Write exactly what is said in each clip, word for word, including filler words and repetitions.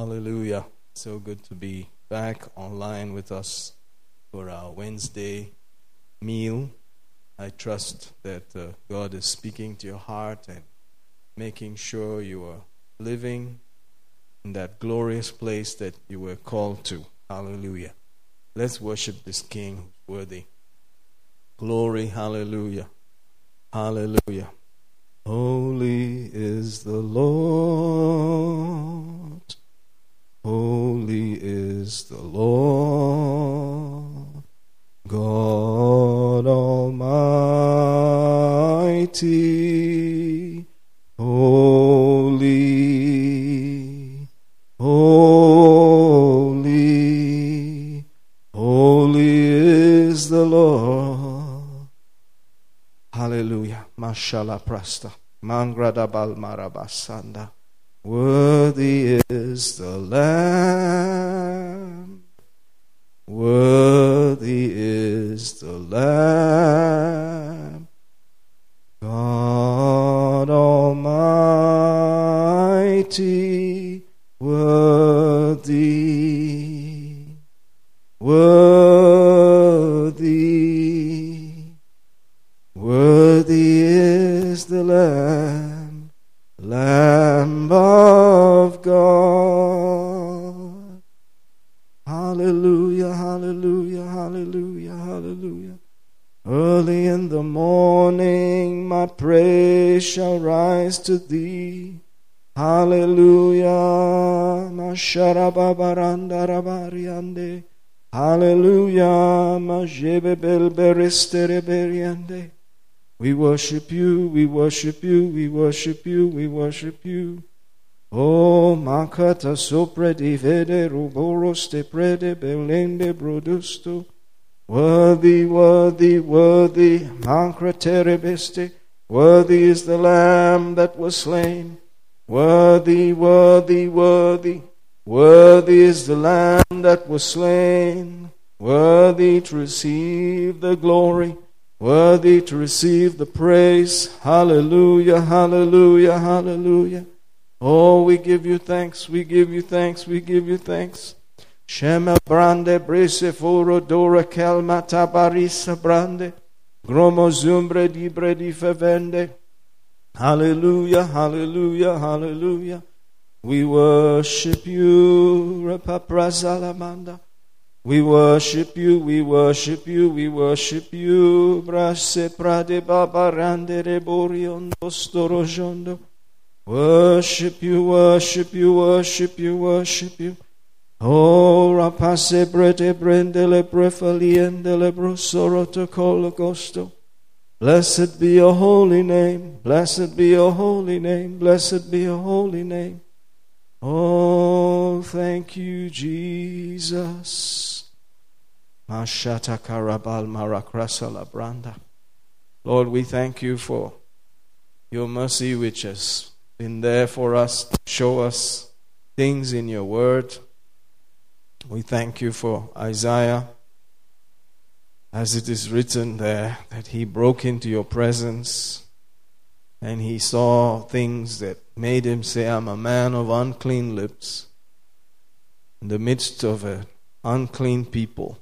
Hallelujah. So good to be back online with us for our Wednesday meal. I trust that uh, God is speaking to your heart and making sure you are living in that glorious place that you were called to. Hallelujah. Let's worship this King who's worthy. Glory, hallelujah. Hallelujah. Holy is the Lord. Holy is the Lord, God Almighty. Holy, holy, holy is the Lord. Hallelujah. Mashallah prasta. Mangradabal marabasanda. Worthy is the Lamb, worthy is the Lamb, God Almighty, worthy, worthy, worthy is the Lamb, Lamb of God. Hallelujah, hallelujah, hallelujah, hallelujah. Early in the morning my praise shall rise to thee. Hallelujah. Masharababarandarabariyande. Hallelujah. Majebebelberistereberiande. We worship you, we worship you, we worship you, we worship you. Oh, makata sopra di vede ruboros te prede belende brodusto. Worthy, worthy, worthy, mancraterebeste. Worthy is the Lamb that was slain. Worthy, worthy, worthy. Worthy is the Lamb that was slain. Worthy to receive the glory. Worthy to receive the praise. Hallelujah, hallelujah, hallelujah. Oh, we give you thanks, we give you thanks, we give you thanks. Shema brande brese foro dora kelmata barisa brande. Gromo zumbre di bredi fevende. Hallelujah, hallelujah, hallelujah. We worship you, Rapaprazalamanda. We worship you, we worship you, we worship you. Brase prade babarande reboriondo storojondo. Worship you, worship you, worship you, worship you. Oh, rapase brete brendele prefaliendele brosoroto cologosto. Blessed be your holy name, blessed be your holy name, blessed be your holy name. Oh, thank you, Jesus. Mashata karabal marakrasa labranda. Lord, we thank you for your mercy which has been there for us to show us things in your word. We thank you for Isaiah, as it is written there, that he broke into your presence and he saw things that made him say, I'm a man of unclean lips in the midst of an unclean people.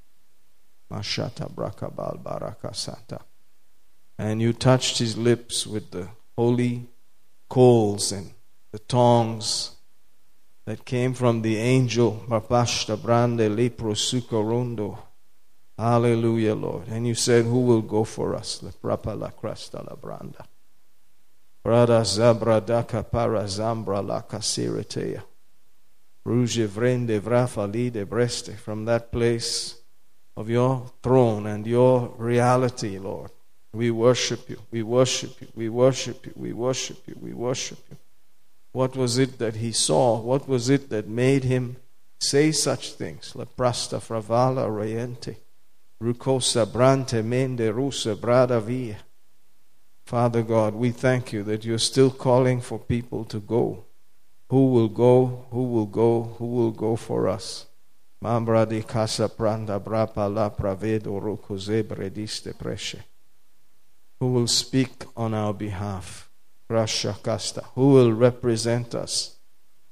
Mashata brakabal barakasata. And you touched his lips with the holy coals and the tongs that came from the angel. Mapashta brande lepro sukorondo. Hallelujah, Lord. And you said, who will go for us? La prapa la crasta la branda. Prada zabra daka para zambra la casiratea. Ruje vrende vrafa lide breste. From that place of your throne and your reality, Lord, we worship you, we worship you, we worship you, we worship you, we worship you. What was it that he saw? What was it that made him say such things? La prasta fravala reyente. Rucosa brante mende rusa brada via. Father God, we thank you that you're still calling for people to go. Who will go? Who will go? Who will go for us? Mambra di casa pranda brapa la pravedo rocose brediste presce. Who will speak on our behalf? Rasha Casta. Who will represent us?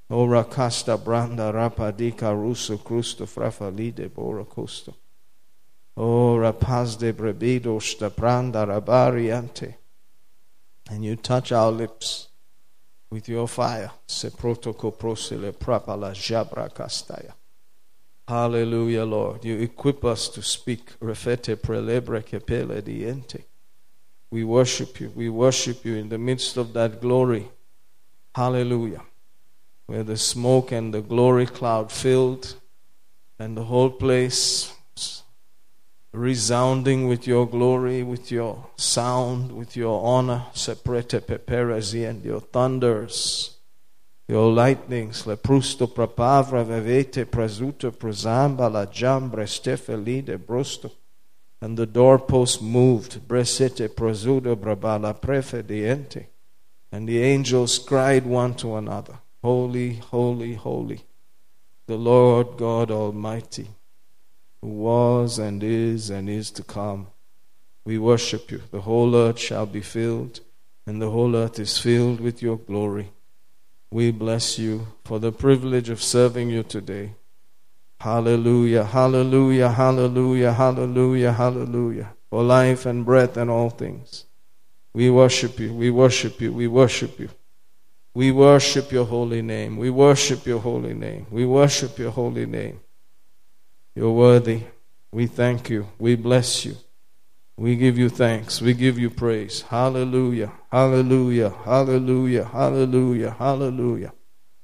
Ora casta branda rapadika russo crusto frafalide bora costo. Ora paz de brebido sta branda rabariante. And you touch our lips with your fire. Se protoko prosele prapala jabra castaya. Hallelujah, Lord. You equip us to speak. Refete prelebre kepele diente. We worship you. We worship you in the midst of that glory. Hallelujah. Where the smoke and the glory cloud filled and the whole place resounding with your glory, with your sound, with your honor. Seprete peperezi, and your thunders, your lightnings. Le prusto prapavra vevete prazuto prozamba la jambre stefelide brosto. And the doorpost moved. Bresete prazudo brabala prefediente. And the angels cried one to another, Holy, holy, holy, the Lord God Almighty, who was and is and is to come. We worship you. The whole earth shall be filled, and the whole earth is filled with your glory. We bless you for the privilege of serving you today. Hallelujah, hallelujah, hallelujah, hallelujah, hallelujah. For life and breath and all things. We worship you, we worship you, we worship you. We worship your holy name. We worship your holy name. We worship your holy name. You're worthy. We thank you. We bless you. We give you thanks. We give you praise. Hallelujah. Hallelujah. Hallelujah. Hallelujah. Hallelujah.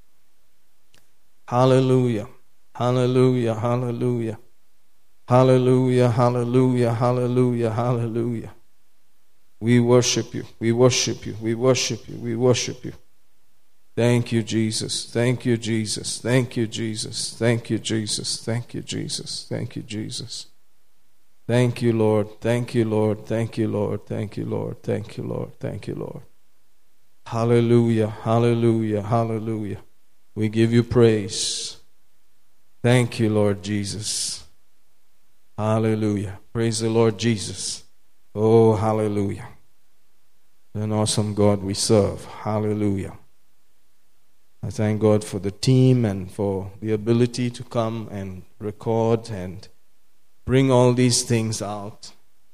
Hallelujah. Hallelujah. Hallelujah. Hallelujah. Hallelujah. Hallelujah. Hallelujah. We worship you. We worship you. We worship you. We worship you. Thank you, Jesus. Thank you, Jesus. Thank you, Jesus. Thank you, Jesus. Thank you, Jesus. Thank you, Jesus. Thank you, Lord. Thank you, Lord. Thank you, Lord. Thank you, Lord. Thank you, Lord. Thank you, Lord. Hallelujah. Hallelujah. Hallelujah. We give you praise. Thank you, Lord Jesus. Hallelujah. Praise the Lord Jesus. Oh, hallelujah. An awesome God we serve. Hallelujah. I thank God for the team and for the ability to come and record and bring all these things out.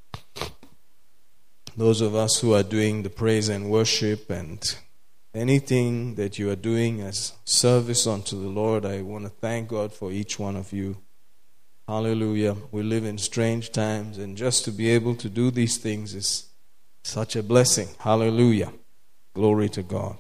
Those of us who are doing the praise and worship and anything that you are doing as service unto the Lord, I want to thank God for each one of you. Hallelujah. We live in strange times, and just to be able to do these things is such a blessing. Hallelujah. Glory to God.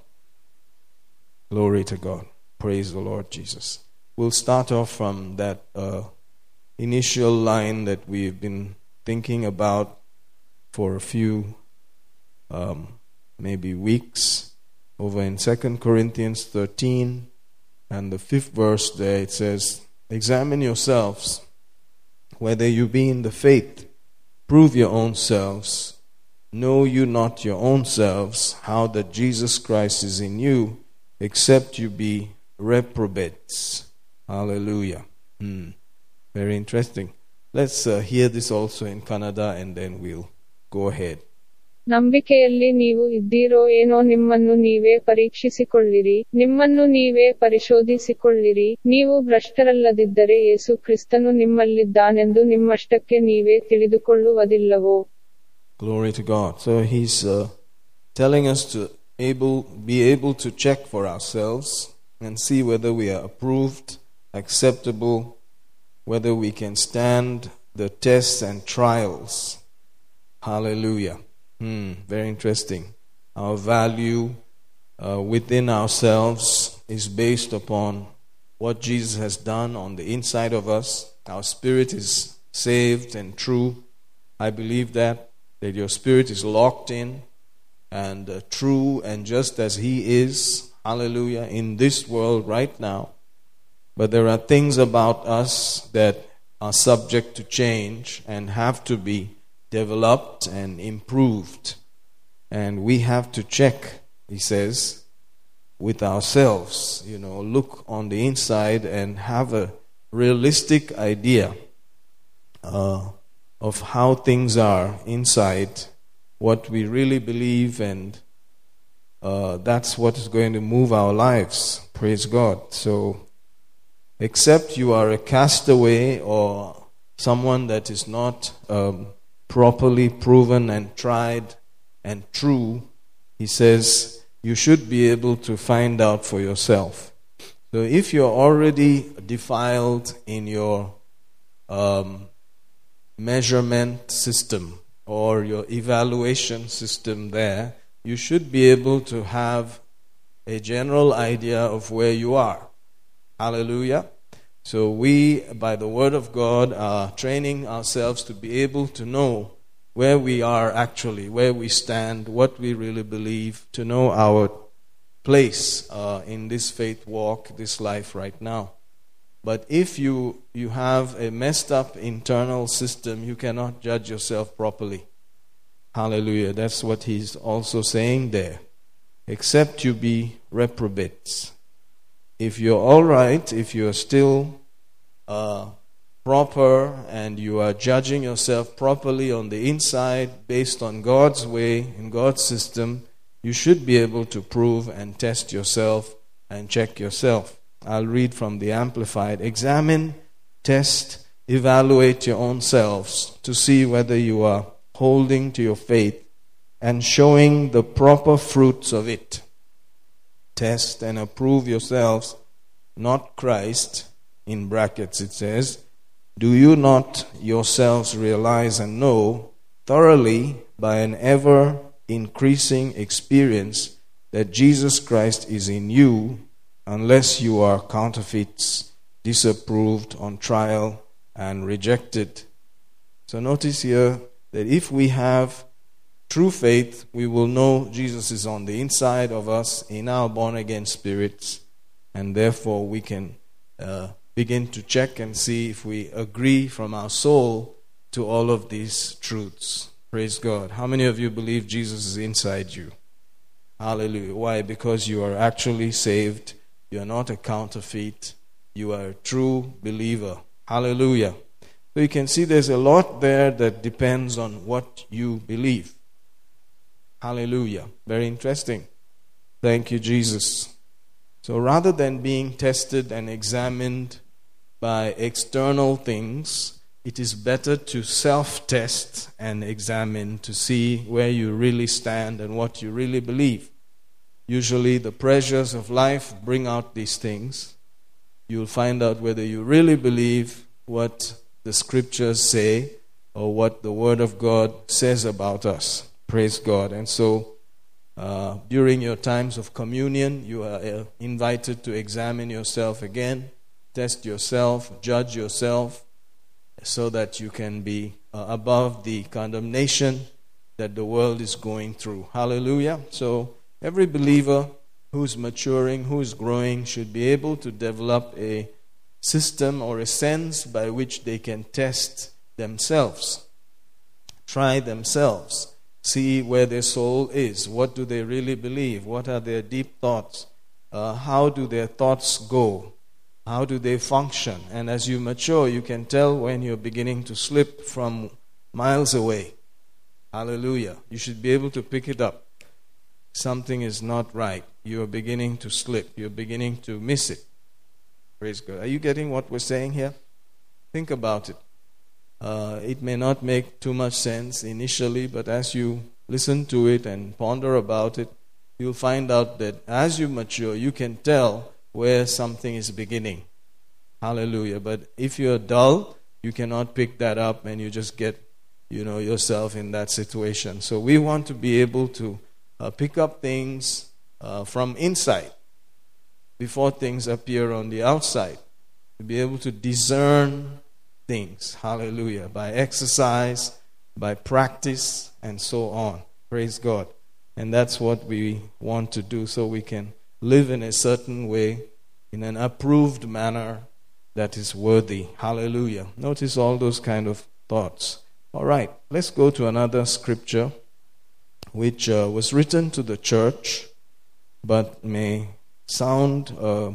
Glory to God. Praise the Lord Jesus. We'll start off from that uh, initial line that we've been thinking about for a few um, maybe weeks over in Second Corinthians thirteen, and the fifth verse there it says, examine yourselves whether you be in the faith, prove your own selves. Know you not your own selves how that Jesus Christ is in you, except you be reprobates. Hallelujah. Hmm. Very interesting. Let's uh, hear this also in Kannada and then we'll go ahead. ನಂಬಿಕೆಯಲ್ಲಿ ನೀವು ಇದ್ದೀರೋ ಏನೋ ನಿಮ್ಮನ್ನು ನೀವೇ ಪರೀಕ್ಷಿಸಿಕೊಳ್ಳಿರಿ, ನಿಮ್ಮನ್ನು ನೀವೇ ಪರಿಶೋಧಿಸಿಕೊಳ್ಳಿರಿ, ನೀವು ಭ್ರಷ್ಟರಲ್ಲದಿದ್ದರೆ ಯೇಸು ಕ್ರಿಸ್ತನು ನಿಮ್ಮಲ್ಲಿದ್ದಾನೆಂದು ನಿಮ್ಮಷ್ಟಕ್ಕೆ ನೀವೇ ತಿಳಿದುಕೊಳ್ಳುವುದಿಲ್ಲವೋ? Glory to God. So he's uh, telling us to able be able to check for ourselves and see whether we are approved, acceptable, whether we can stand the tests and trials. Hallelujah. Hmm, very interesting. Our value uh, within ourselves is based upon what Jesus has done on the inside of us. Our spirit is saved and true. I believe that, that your spirit is locked in and uh, true and just as He is, hallelujah, in this world right now. But there are things about us that are subject to change and have to be developed and improved. And we have to check, he says, with ourselves, you know, look on the inside and have a realistic idea uh, of how things are inside, what we really believe, and uh, that's what is going to move our lives. Praise God. So, except you are a castaway or someone that is not um, properly proven and tried and true, he says, you should be able to find out for yourself. So if you're already defiled in your um, measurement system or your evaluation system there, you should be able to have a general idea of where you are. Hallelujah. So we, by the word of God, are training ourselves to be able to know where we are actually, where we stand, what we really believe, to know our place uh, in this faith walk, this life right now. But if you, you have a messed up internal system, you cannot judge yourself properly. Hallelujah. That's what he's also saying there. Except you be reprobates. If you're all right, if you're still uh, proper and you are judging yourself properly on the inside based on God's way, in God's system, you should be able to prove and test yourself and check yourself. I'll read from the Amplified. Examine, test, evaluate your own selves to see whether you are holding to your faith and showing the proper fruits of it. Test and approve yourselves, not Christ, in brackets it says, do you not yourselves realize and know thoroughly by an ever increasing experience that Jesus Christ is in you, unless you are counterfeits, disapproved, on trial, and rejected. So notice here that if we have true faith, we will know Jesus is on the inside of us in our born-again spirits, and therefore we can uh, begin to check and see if we agree from our soul to all of these truths. Praise God. How many of you believe Jesus is inside you? Hallelujah. Why? Because you are actually saved. You are not a counterfeit. You are a true believer. Hallelujah. So you can see there's a lot there that depends on what you believe. Hallelujah. Very interesting. Thank you, Jesus. So rather than being tested and examined by external things, it is better to self-test and examine to see where you really stand and what you really believe. Usually the pressures of life bring out these things. You'll find out whether you really believe what the scriptures say or what the Word of God says about us. Praise God. And so uh, during your times of communion, you are uh, invited to examine yourself again, test yourself, judge yourself, so that you can be uh, above the condemnation that the world is going through. Hallelujah. So every believer who's maturing, who's growing, should be able to develop a system or a sense by which they can test themselves, try themselves, see where their soul is, what do they really believe, what are their deep thoughts, uh, how do their thoughts go, how do they function. And as you mature, you can tell when you're beginning to slip from miles away. Hallelujah. You should be able to pick it up. Something is not right. You're beginning to slip. You're beginning to miss it. Praise God. Are you getting what we're saying here? Think about it. Uh, it may not make too much sense initially, but as you listen to it and ponder about it, you'll find out that as you mature, you can tell where something is beginning. Hallelujah. But if you're dull, you cannot pick that up and you just get, you know, yourself in that situation. So we want to be able to uh, pick up things uh, from inside before things appear on the outside. To be able to discern things. Hallelujah. By exercise, by practice, and so on. Praise God. And that's what we want to do, so we can live in a certain way, in an approved manner that is worthy. Hallelujah. Notice all those kind of thoughts. All right, let's go to another scripture which uh, was written to the church, but may sound uh,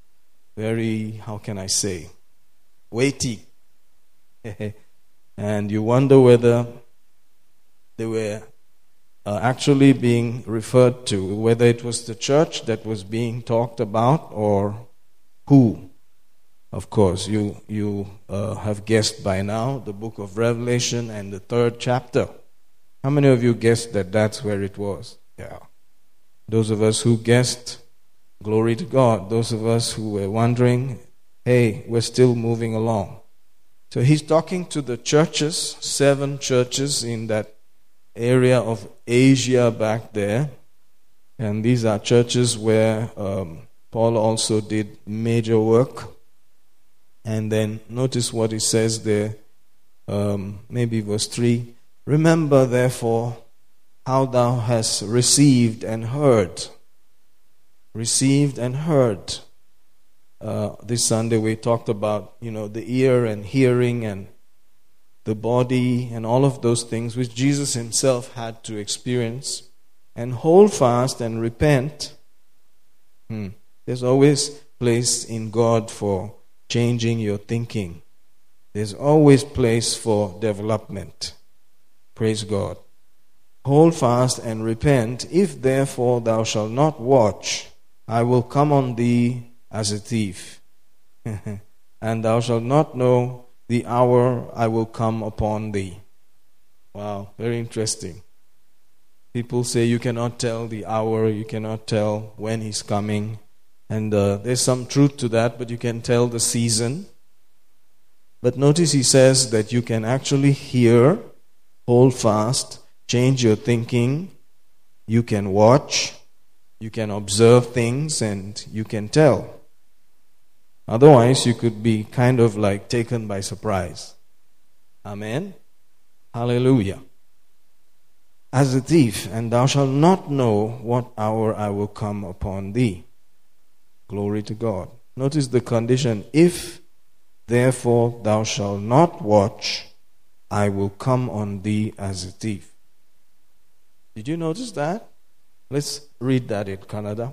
very, how can I say, weighty. And you wonder whether they were uh, actually being referred to, whether it was the church that was being talked about or who. Of course, you, you uh, have guessed by now the book of Revelation and the third chapter. How many of you guessed that that's where it was? Yeah. Those of us who guessed, glory to God. Those of us who were wondering, hey, we're still moving along. So he's talking to the churches, seven churches in that area of Asia back there. And these are churches where um, Paul also did major work. And then notice what he says there, um, maybe verse three. Remember, therefore, how thou hast received and heard. Received and heard. Uh, this Sunday we talked about, you know, the ear and hearing and the body and all of those things which Jesus himself had to experience. And hold fast and repent. Hmm. There's always place in God for changing your thinking. There's always place for development. Praise God. Hold fast and repent. If therefore thou shalt not watch, I will come on thee as a thief. And thou shalt not know the hour I will come upon thee. Wow, very interesting. People say you cannot tell the hour, you cannot tell when he's coming. And uh, there's some truth to that, but you can tell the season. But notice he says that you can actually hear, hold fast, change your thinking, you can watch, you can observe things, and you can tell. Otherwise, you could be kind of like taken by surprise. Amen? Hallelujah. As a thief, and thou shalt not know what hour I will come upon thee. Glory to God. Notice the condition. If therefore thou shalt not watch, I will come on thee as a thief. Did you notice that? Let's read that in Kannada.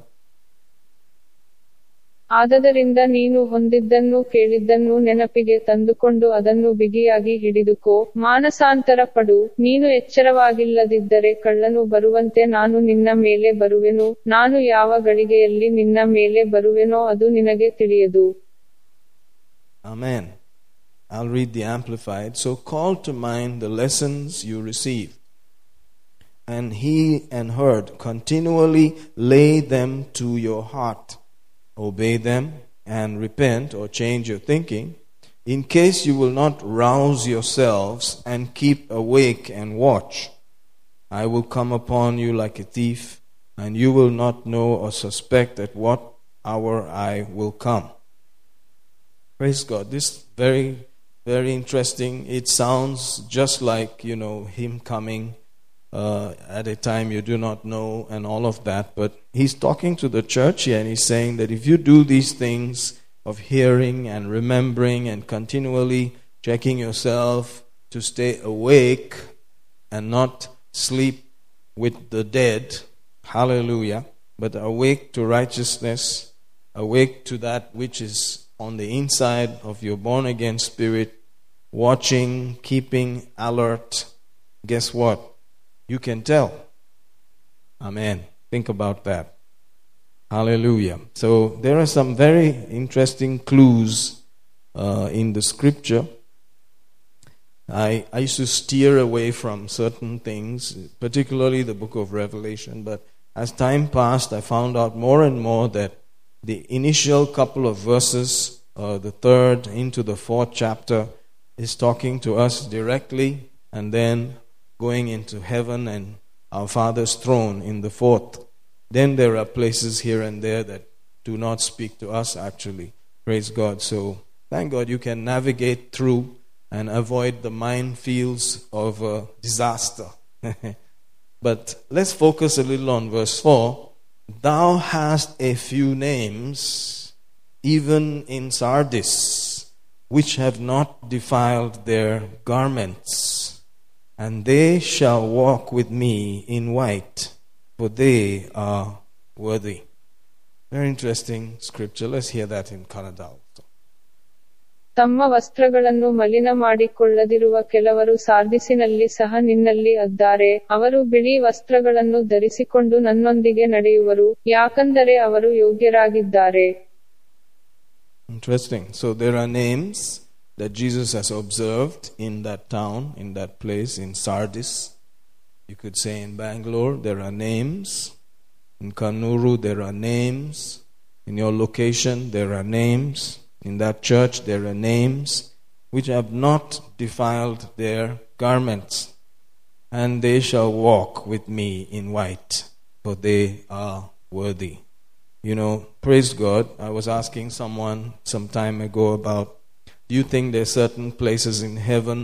ಆದದರಿಂದ ನೀನು ಹೊಂದಿದ್ದನ್ನು ಕೇಳಿದ್ದನ್ನು ನೆನಪಿಗೆ ತಂದುಕೊಂಡು ಅದನ್ನು ಬಿಗಿಯಾಗಿ ಹಿಡಿದುಕೋ, ಮಾನಸಾಂತರ ಪಡು. ನೀನು ಎಚ್ಚರವಾಗಿಲ್ಲದಿದ್ದರೆ ಕಳ್ಳನು ಬರುವಂತೆ ನಾನು ನಿನ್ನ ಮೇಲೆ ಬರುವೆನು. ನಾನು ಯಾವ ಗಳಿಗೆಯಲ್ಲಿ ನಿನ್ನ ಮೇಲೆ ಬರುವೆನೋ ಅದು ನಿನಗೆ ತಿಳಿಯದು. Amen. I'll read the Amplified. So call to mind the lessons you received, and he and heard, continually lay them to your heart. Obey them and repent or change your thinking, in case you will not rouse yourselves and keep awake and watch. I will come upon you like a thief, and you will not know or suspect at what hour I will come. Praise God. This is very, very interesting. It sounds just like, you know, him coming Uh, at a time you do not know and all of that. But he's talking to the church here and he's saying that if you do these things of hearing and remembering and continually checking yourself to stay awake and not sleep with the dead, hallelujah, but awake to righteousness, awake to that which is on the inside of your born-again spirit, watching, keeping alert, guess what? You can tell. Amen. Think about that. Hallelujah. So there are some very interesting clues uh, in the scripture. I, I used to steer away from certain things, particularly the book of Revelation. But as time passed, I found out more and more that the initial couple of verses, uh, the third into the fourth chapter, is talking to us directly, and then going into heaven and our Father's throne in the fourth. Then there are places here and there that do not speak to us actually. Praise God. So thank God you can navigate through and avoid the minefields of uh, disaster. But let's focus a little on verse four. Thou hast a few names, even in Sardis, which have not defiled their garments. And they shall walk with me in white, for they are worthy. Very interesting scripture. Let's hear that in Kannada also. ತಮ್ಮ ವಸ್ತ್ರಗಳನ್ನು ಮಲಿನ ಮಾಡಿಕೊಳ್ಳದಿರುವ ಕೆಲವರು ಸಾರ್ದಿಸಿನಲ್ಲಿ ಸಹ ನಿನ್ನಲ್ಲಿ ಅದ್ದಾರೆ, ಅವರು ಬಿಳಿ ವಸ್ತ್ರಗಳನ್ನು ಧರಿಸಿಕೊಂಡು ನನ್ನೊಂದಿಗೆ ನಡೆಯುವರು, ಯಾಕಂದರೆ ಅವರು ಯೋಗ್ಯರಾಗಿದ್ದಾರೆ. Interesting. So there are names that Jesus has observed in that town, in that place, in Sardis. You could say in Bangalore, there are names. In Kannuru, there are names. In your location, there are names. In that church, there are names which have not defiled their garments. And they shall walk with me in white, for they are worthy. You know, praise God. I was asking someone some time ago about, do you think there are certain places in heaven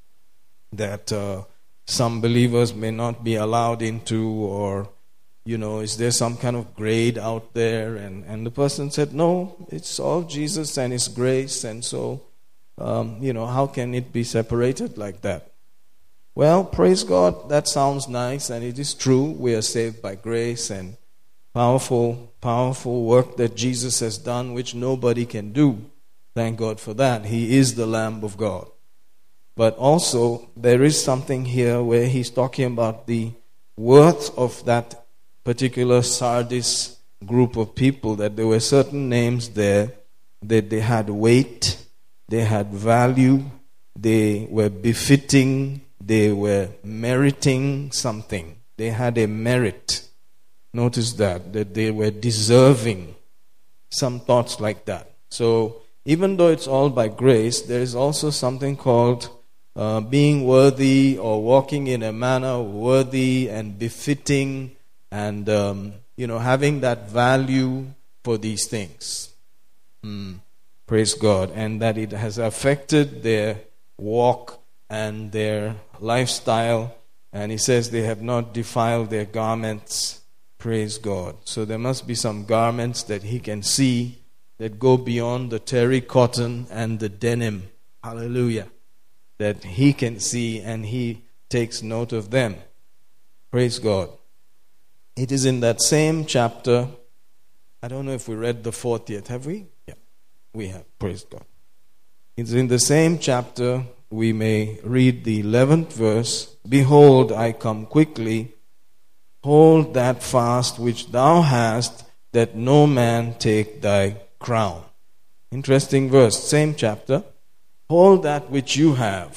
that uh, some believers may not be allowed into, or, you know, is there some kind of grade out there? And, and the person said, no, it's all Jesus and His grace, and so, um, you know, how can it be separated like that? Well, praise God, that sounds nice, and it is true. We are saved by grace, and powerful, powerful work that Jesus has done, which nobody can do. Thank God for that. He is the Lamb of God. But also, there is something here where he's talking about the worth of that particular Sardis group of people, that there were certain names there, that they had weight, they had value, they were befitting, they were meriting something. They had a merit. Notice that, that they were deserving. Some thoughts like that. So, even though it's all by grace, there is also something called uh, being worthy, or walking in a manner worthy and befitting, and um, you know, having that value for these things. Mm. Praise God. And that it has affected their walk and their lifestyle. And he says they have not defiled their garments. Praise God. So there must be some garments that he can see that go beyond the terry cotton and the denim. Hallelujah. That he can see, and he takes note of them. Praise God. It is in that same chapter. I don't know if we read the fourth yet. Have we? Yeah, we have. Praise God. It's in the same chapter. We may read the eleventh verse. Behold, I come quickly. Hold that fast which thou hast, that no man take thy crown. Interesting verse, same chapter. Hold that which you have.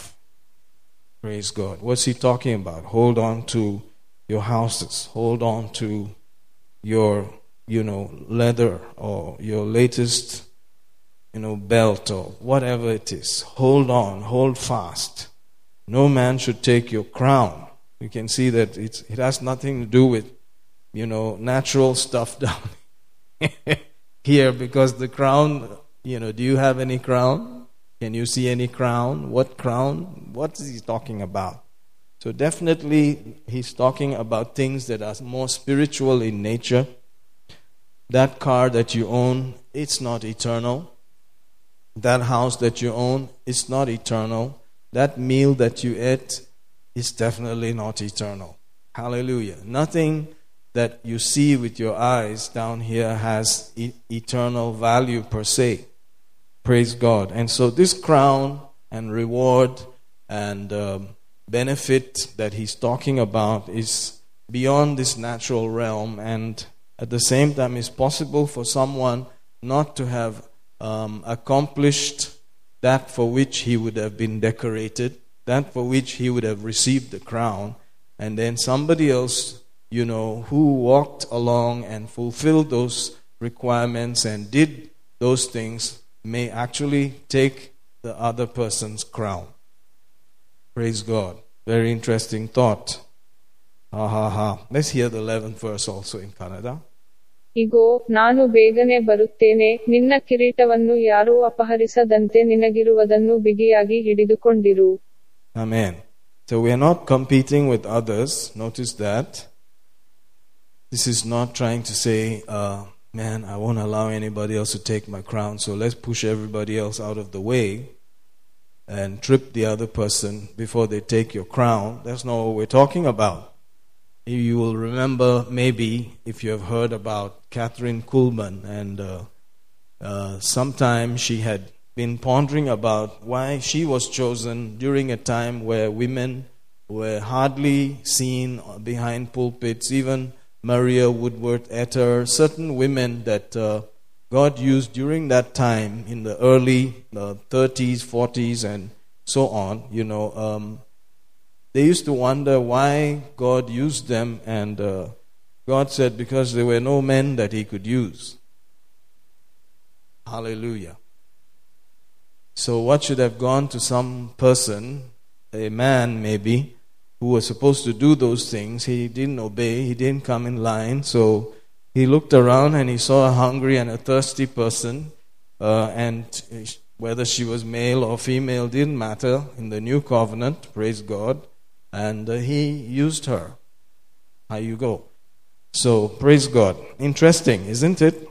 Praise God. What's he talking about? Hold on to your houses. Hold on to your, you know, leather, or your latest, you know, belt, or whatever it is. Hold on, hold fast. No man should take your crown. You can see that it's, it has nothing to do with, you know, natural stuff down here, because the crown, you know, do you have any crown? Can you see any crown? What crown? What is he talking about? So definitely he's talking about things that are more spiritual in nature. That car that you own, it's not eternal. That house that you own, it's not eternal. That meal that you ate, is definitely not eternal. Hallelujah. Nothing that you see with your eyes down here has e- eternal value per se. Praise God. And so this crown and reward and um, benefit that he's talking about is beyond this natural realm, and at the same time it's possible for someone not to have um, accomplished that for which he would have been decorated, that for which he would have received the crown, and then somebody else, you know, who walked along and fulfilled those requirements and did those things, may actually take the other person's crown. Praise God. Very interesting thought. Ha ha ha. Let's hear the eleventh verse also in Kannada. ಇಗೋ, ನಾನು ಬೇಗನೆ ಬರುತ್ತೇನೆ, ನಿನ್ನ ಕಿರೀಟವನ್ನು ಯಾರೂ ಅಪಹರಿಸದಂತೆ ನಿನಗಿರುವುದನ್ನು ಬಿಗಿಯಾಗಿ ಹಿಡಿದುಕೊಂಡಿರು. Amen. So we are not competing with others. Notice that. This is not trying to say, uh, man, I won't allow anybody else to take my crown, so let's push everybody else out of the way and trip the other person before they take your crown. That's not what we're talking about. You will remember, maybe, if you have heard about Catherine Kuhlman, and uh, uh, sometime she had been pondering about why she was chosen during a time where women were hardly seen behind pulpits. Even Maria Woodworth-Etter, certain women that uh, God used during that time in the early uh, thirties, forties, and so on, you know, um, they used to wonder why God used them, and uh, God said because there were no men that He could use. Hallelujah. So what should have gone to some person, a man maybe, who was supposed to do those things, he didn't obey, he didn't come in line, so he looked around and he saw a hungry and a thirsty person, uh, and whether she was male or female didn't matter in the new covenant, praise God, and uh, he used her. How you go. So, praise God. Interesting, isn't it?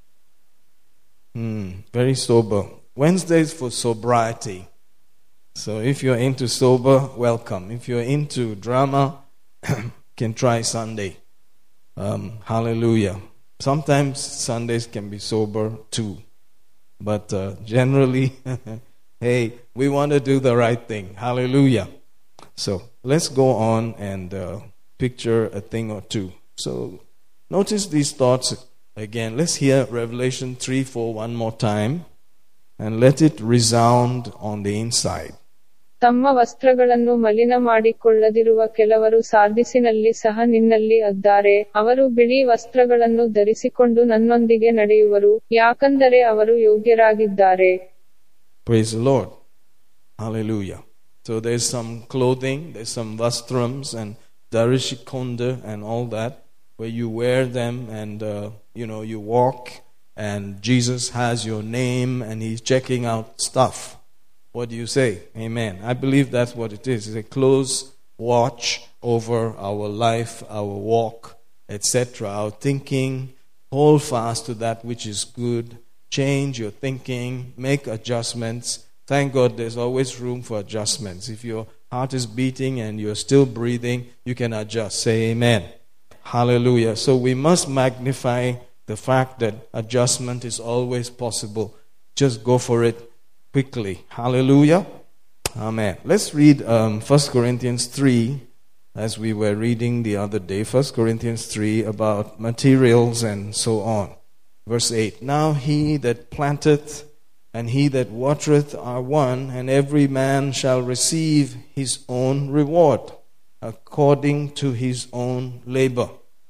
Hmm, very sober. Wednesdays for sobriety. So if you're into sober, welcome. If you're into drama, can try Sunday. Um, hallelujah. Sometimes Sundays can be sober too. But uh, generally, hey, we want to do the right thing. Hallelujah. So let's go on and uh, picture a thing or two. So notice these thoughts again. Let's hear Revelation three four one more time and let it resound on the inside. ತಮ್ಮ ವಸ್ತ್ರಗಳನ್ನು ಮಲಿನ ಮಾಡಿಕೊಳ್ಳದಿರುವ ಕೆಲವರು ಸಾರ್ದಿಸಿನಲ್ಲಿ ಸಹ ನಿನ್ನಲ್ಲಿ ಅದ್ದಾರೆ. ಅವರು ಬಿಳಿ ವಸ್ತ್ರಗಳನ್ನು ಧರಿಸಿಕೊಂಡು ನನ್ನೊಂದಿಗೆ ನಡೆಯುವರು, ಯಾಕಂದರೆ ಅವರು ಯೋಗ್ಯರಾಗಿದ್ದಾರೆ. Praise the Lord. Hallelujah. So there's some clothing, there's some vastrams and darishikonda and all that, where you wear them and, uh, you know, you walk and Jesus has your name and He's checking out stuff. What do you say? Amen. I believe that's what it is. It's a close watch over our life, our walk, et cetera. Our thinking. Hold fast to that which is good. Change your thinking. Make adjustments. Thank God there's always room for adjustments. If your heart is beating and you're still breathing, you can adjust. Say amen. Hallelujah. So we must magnify the fact that adjustment is always possible. Just go for it quickly. Hallelujah. Amen. Let's read um, First Corinthians three, as we were reading the other day. First Corinthians three, about materials and so on. Verse eight. Now he that planteth and he that watereth are one, and every man shall receive his own reward, according to his own labor.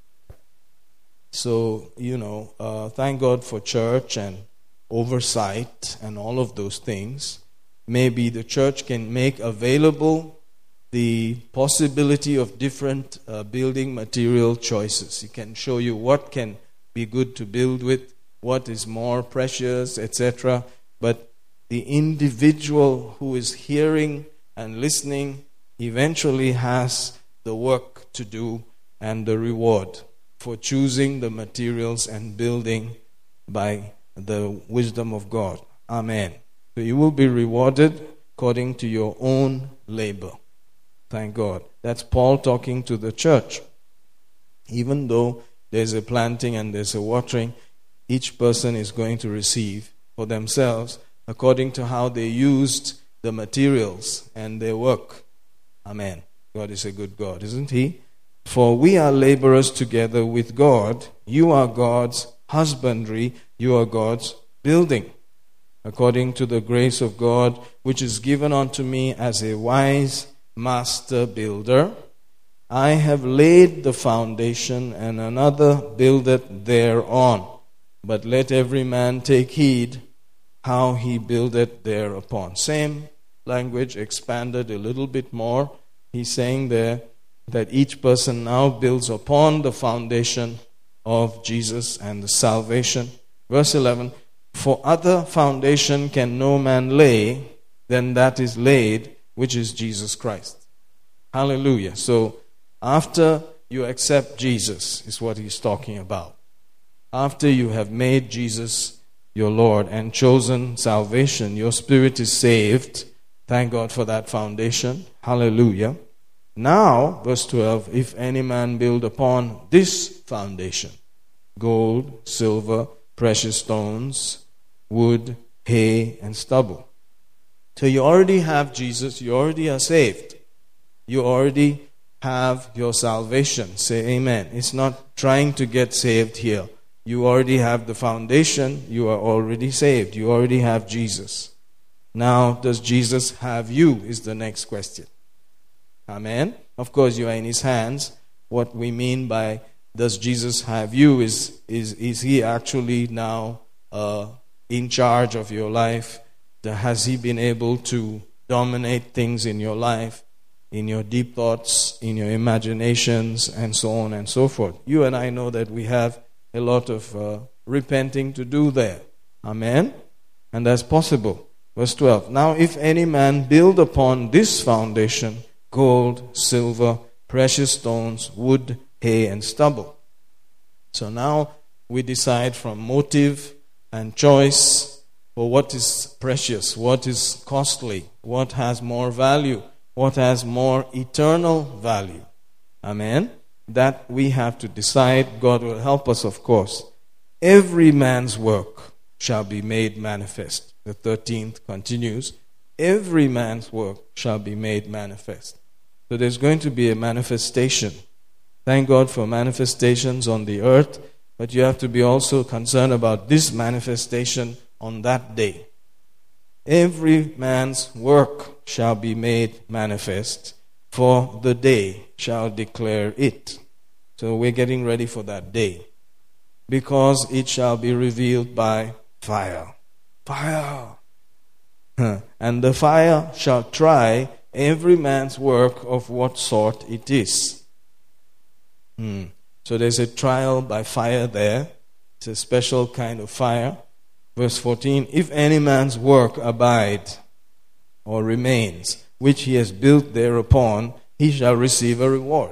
So, you know, uh, thank God for church and oversight and all of those things. Maybe the church can make available the possibility of different uh, building material choices. It can show you what can be good to build with, what is more precious, et cetera. But the individual who is hearing and listening eventually has the work to do and the reward for choosing the materials and building by the wisdom of God. Amen. So you will be rewarded according to your own labor. Thank God. That's Paul talking to the church. Even though there's a planting and there's a watering, each person is going to receive for themselves according to how they used the materials and their work. Amen. God is a good God, isn't He? For we are laborers together with God. You are God's husbandry. You are God's building. According to the grace of God, which is given unto me as a wise master builder, I have laid the foundation, and another buildeth thereon. But let every man take heed how he buildeth thereupon. Same language expanded a little bit more. He's saying there that each person now builds upon the foundation of Jesus and the salvation. Verse eleven, for other foundation can no man lay than that is laid, which is Jesus Christ. Hallelujah. So after you accept Jesus, is what he's talking about. After you have made Jesus your Lord and chosen salvation, your spirit is saved. Thank God for that foundation. Hallelujah. Now, verse twelve, if any man build upon this foundation, gold, silver, precious stones, wood, hay, and stubble. So you already have Jesus, you already are saved. You already have your salvation. Say amen. It's not trying to get saved here. You already have the foundation, you are already saved. You already have Jesus. Now, does Jesus have you is the next question. Amen. Of course, you are in His hands. What we mean by does Jesus have you is, is, is He actually now uh, in charge of your life? Has He been able to dominate things in your life, in your deep thoughts, in your imaginations, and so on and so forth? You and I know that we have a lot of uh, repenting to do there. Amen? And that's possible. Verse twelve. Now if any man build upon this foundation gold, silver, precious stones, wood, hay, and stubble. So now we decide from motive and choice for what is precious, what is costly, what has more value, what has more eternal value. Amen? That we have to decide. God will help us, of course. Every man's work shall be made manifest. The thirteenth continues. Every man's work shall be made manifest. So there's going to be a manifestation. Thank God for manifestations on the earth, but you have to be also concerned about this manifestation on that day. Every man's work shall be made manifest, for the day shall declare it. So we're getting ready for that day, because it shall be revealed by fire. Fire! And the fire shall try every man's work of what sort it is. Hmm. So there's a trial by fire there. It's a special kind of fire. Verse fourteen, if any man's work abide or remains, which he has built thereupon, he shall receive a reward.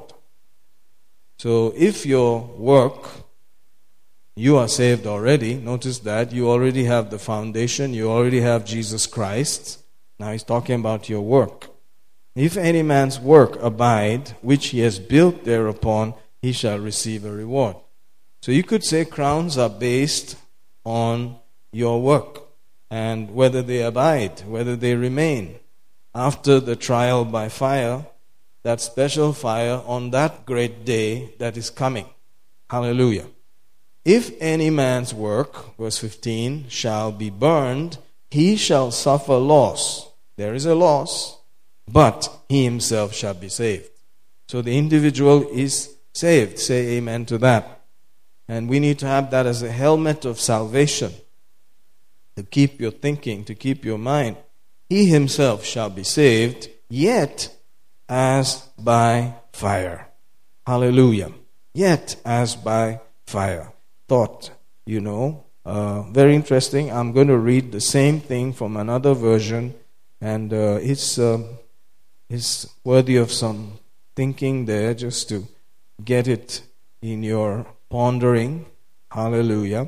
So if your work, you are saved already. Notice that you already have the foundation. You already have Jesus Christ. Now he's talking about your work. If any man's work abide, which he has built thereupon, he shall receive a reward. So you could say crowns are based on your work and whether they abide, whether they remain. After the trial by fire, that special fire on that great day that is coming. Hallelujah. If any man's work, verse fifteen, shall be burned, he shall suffer loss. There is a loss, but he himself shall be saved. So the individual is saved. Say amen to that. And we need to have that as a helmet of salvation, to keep your thinking, to keep your mind. He himself shall be saved, yet as by fire. Hallelujah. Yet as by fire. Thought, you know, uh, very interesting. I'm going to read the same thing from another version, and uh, it's, uh, it's worthy of some thinking there, just to get it in your pondering. Hallelujah.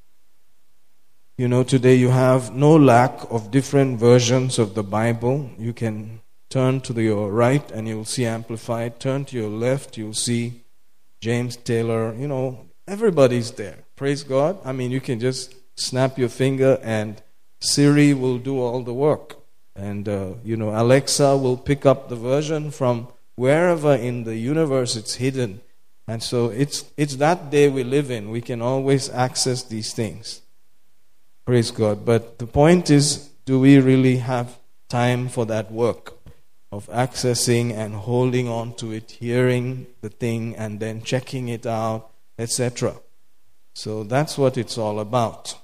You know, today you have no lack of different versions of the Bible. You can turn to your right and you'll see Amplified. Turn to your left, you'll see James Taylor. You know, everybody's there. Praise God. I mean, you can just snap your finger and Siri will do all the work. And, uh, you know, Alexa will pick up the version from wherever in the universe it's hidden. And so it's it's that day we live in. We can always access these things. Praise God. But the point is, do we really have time for that work of accessing and holding on to it, hearing the thing and then checking it out, et cetera? So that's what it's all about.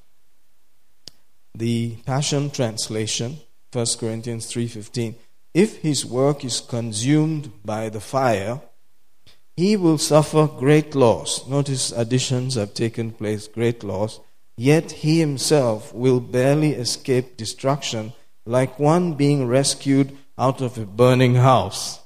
The Passion Translation, First Corinthians three fifteen. If his work is consumed by the fire, he will suffer great loss. Notice additions have taken place, great loss. Yet he himself will barely escape destruction, like one being rescued out of a burning house.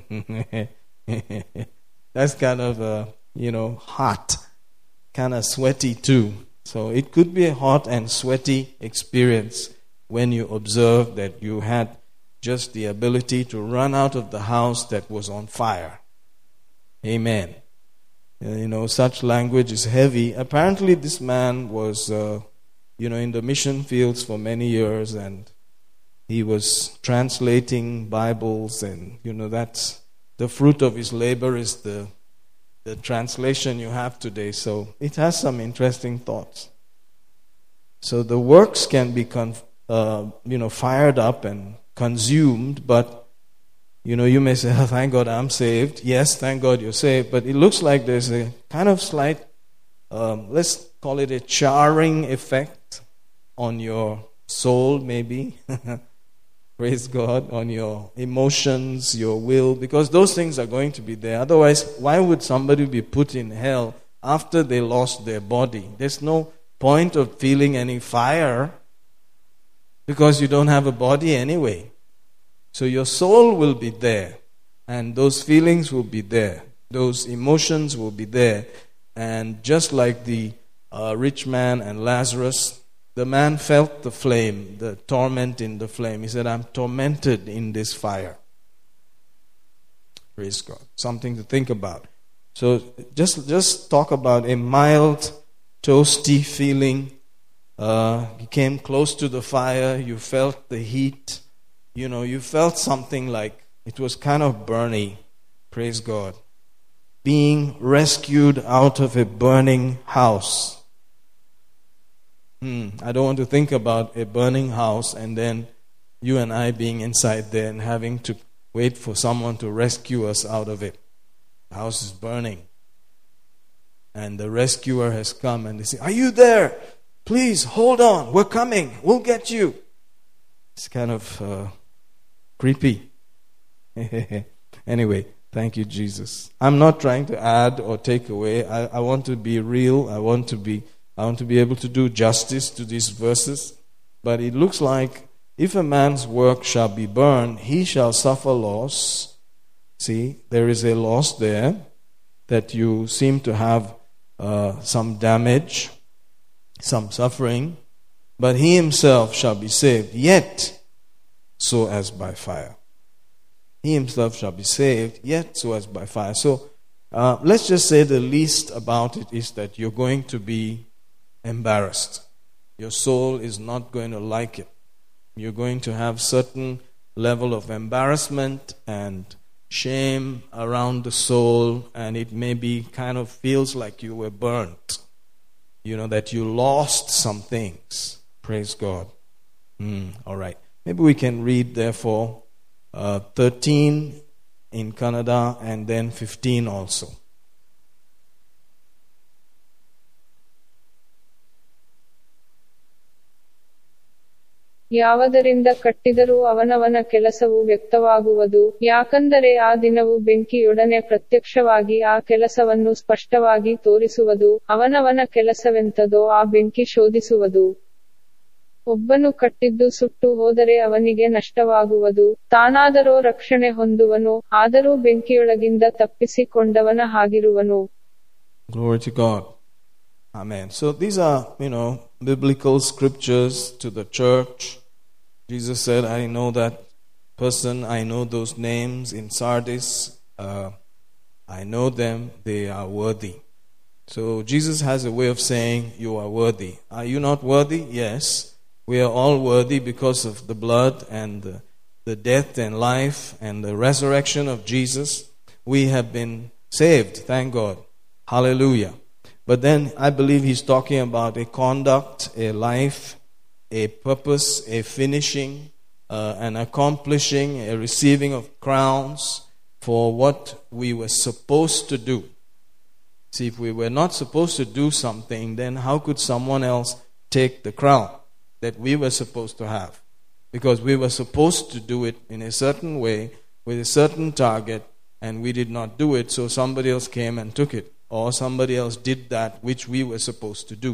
That's kind of, uh, you know, hot, kind of sweaty too. So it could be a hot and sweaty experience when you observe that you had just the ability to run out of the house that was on fire. Amen. You know, such language is heavy. Apparently this man was uh, you know, in the mission fields for many years, and he was translating Bibles, and, you know, that's the fruit of his labor is the the translation you have today. So it has some interesting thoughts. So the works can be, con- uh, you know, fired up and consumed, but, you know, you may say, oh, thank God I'm saved. Yes, thank God you're saved. But it looks like there's a kind of slight, um, let's call it a charring effect on your soul, maybe. Praise God, on your emotions, your will, because those things are going to be there. Otherwise, why would somebody be put in hell after they lost their body? There's no point of feeling any fire because you don't have a body anyway. So your soul will be there, and those feelings will be there. Those emotions will be there. And just like the uh, rich man and Lazarus, the man felt the flame, the torment in the flame. He said, I'm tormented in this fire. Praise God. Something to think about. So just, just talk about a mild, toasty feeling. Uh, you came close to the fire. You felt the heat. You know, you felt something like it was kind of burny. Praise God. Being rescued out of a burning house. Hmm, I don't want to think about a burning house and then you and I being inside there and having to wait for someone to rescue us out of it. The house is burning. And the rescuer has come and they say, are you there? Please, hold on. We're coming. We'll get you. It's kind of uh, creepy. Anyway, thank you, Jesus. I'm not trying to add or take away. I, I want to be real. I want to be I want to be able to do justice to these verses. But it looks like if a man's work shall be burned, he shall suffer loss. See, there is a loss there that you seem to have uh, some damage, some suffering. But he himself shall be saved, yet so as by fire. He himself shall be saved, yet so as by fire. So uh, let's just say the least about it is that you're going to be embarrassed. Your soul is not going to like it. You're going to have certain level of embarrassment and shame around the soul, and it maybe kind of feels like you were burnt. You know, that you lost some things. Praise God. Mm, all right. Maybe we can read, therefore, uh, thirteen in Kannada and then fifteen also. ಯಾವದರಿಂದ ಕಟ್ಟಿದರೂ ಅವನವನ ಕೆಲಸವು ವ್ಯಕ್ತವಾಗುವುದು, ಯಾಕಂದರೆ ಆ ದಿನವು ಬೆಂಕಿಯೊಡನೆ ಪ್ರತ್ಯಕ್ಷವಾಗಿ ಆ ಕೆಲಸವನ್ನು ಸ್ಪಷ್ಟವಾಗಿ ತೋರಿಸುವುದು, ಅವನವನ ಕೆಲಸವೆಂತದೋ ಆ ಬೆಂಕಿ ಶೋಧಿಸುವುದು. ಒಬ್ಬನು ಕಟ್ಟಿದ್ದು ಸುಟ್ಟು ಹೋದರೆ ಅವನಿಗೆ ನಷ್ಟವಾಗುವುದು, ತಾನಾದರೋ ರಕ್ಷಣೆ ಹೊಂದುವನು, ಆದರೂ ಬೆಂಕಿಯೊಳಗಿಂದ ತಪ್ಪಿಸಿಕೊಂಡವನ ಹಾಗಿರುವನು. Glory to God. Amen. So these are, you know, biblical scriptures to the church. Jesus said, I know that person, I know those names in Sardis. Uh, I know them, they are worthy. So Jesus has a way of saying, you are worthy. Are you not worthy? Yes. We are all worthy because of the blood and the, the death and life and the resurrection of Jesus. We have been saved, thank God. Hallelujah. But then I believe he's talking about a conduct, a life, a purpose, a finishing, uh, an accomplishing, a receiving of crowns for what we were supposed to do. See, if we were not supposed to do something, then how could someone else take the crown that we were supposed to have? Because we were supposed to do it in a certain way, with a certain target, and we did not do it, so somebody else came and took it. Or somebody else did that which we were supposed to do.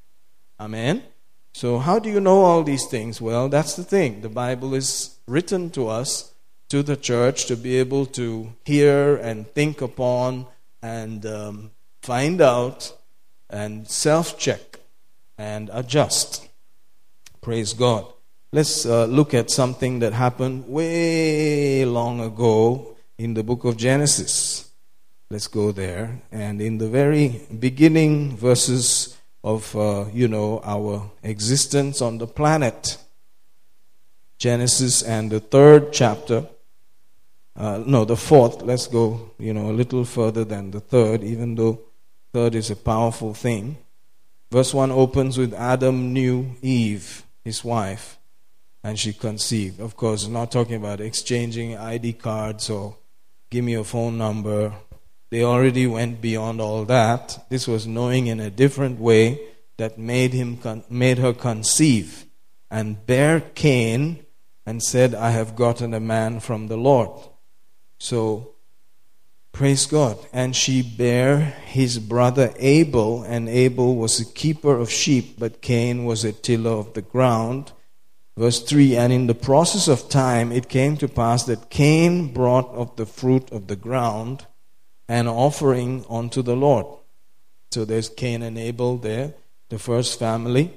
Amen? So how do you know all these things? Well, that's the thing. The Bible is written to us, to the church, to be able to hear and think upon and um, find out and self-check and adjust. Praise God. Let's uh, look at something that happened way long ago in the book of Genesis. Let's go there. And in the very beginning, verses of, uh, you know, our existence on the planet. Genesis and the third chapter, uh, no, the fourth, let's go, you know, a little further than the third, even though third is a powerful thing. Verse one opens with Adam knew Eve, his wife, and she conceived. Of course, not talking about exchanging I D cards or give me your phone number. They already went beyond all that. This was knowing in a different way that made him con- made her conceive and bear Cain, and said, I have gotten a man from the Lord. So, praise God. And she bare his brother Abel, and Abel was a keeper of sheep, but Cain was a tiller of the ground. Verse three, and in the process of time it came to pass that Cain brought of the fruit of the ground an offering unto the Lord. So there's Cain and Abel there, the first family.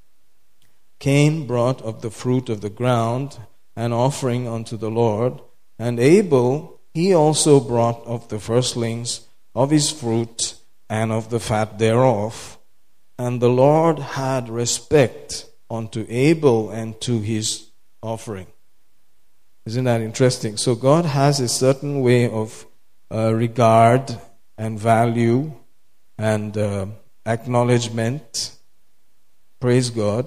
Cain brought of the fruit of the ground an offering unto the Lord, and Abel, he also brought of the firstlings of his fruit and of the fat thereof. And the Lord had respect unto Abel and to his offering. Isn't that interesting? So God has a certain way of uh, regard and value and uh, acknowledgement, praise God,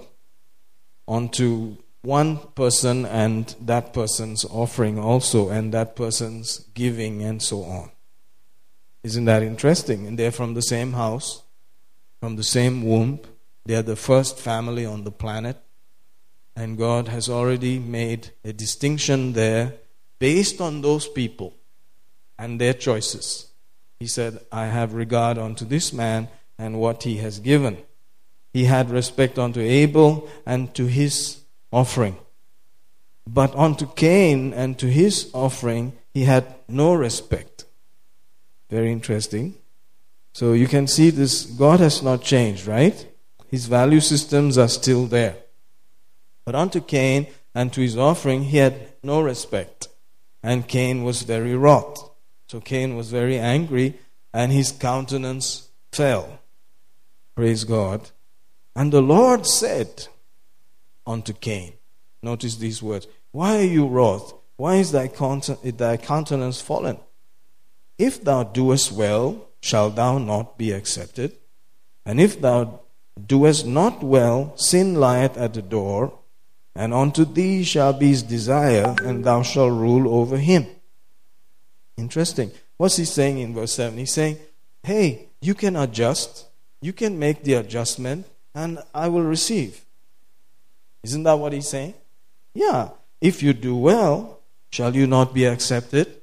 onto one person and that person's offering also, and that person's giving and so on. Isn't that interesting? And they're from the same house, from the same womb. They're the first family on the planet. And God has already made a distinction there based on those people and their choices. He said, I have regard unto this man and what he has given. He had respect unto Abel and to his offering. But unto Cain and to his offering, he had no respect. Very interesting. So you can see this, God has not changed, right? His value systems are still there. But unto Cain and to his offering, he had no respect. And Cain was very wroth. So Cain was very angry, and his countenance fell. Praise God. And the Lord said unto Cain, notice these words, why are you wroth? Why is thy countenance fallen? If thou doest well, shalt thou not be accepted? And if thou doest not well, sin lieth at the door, and unto thee shall be his desire, and thou shalt rule over him. Interesting. What's he saying in verse seven? He's saying, hey, you can adjust, you can make the adjustment, and I will receive. Isn't that what he's saying? Yeah. If you do well, shall you not be accepted?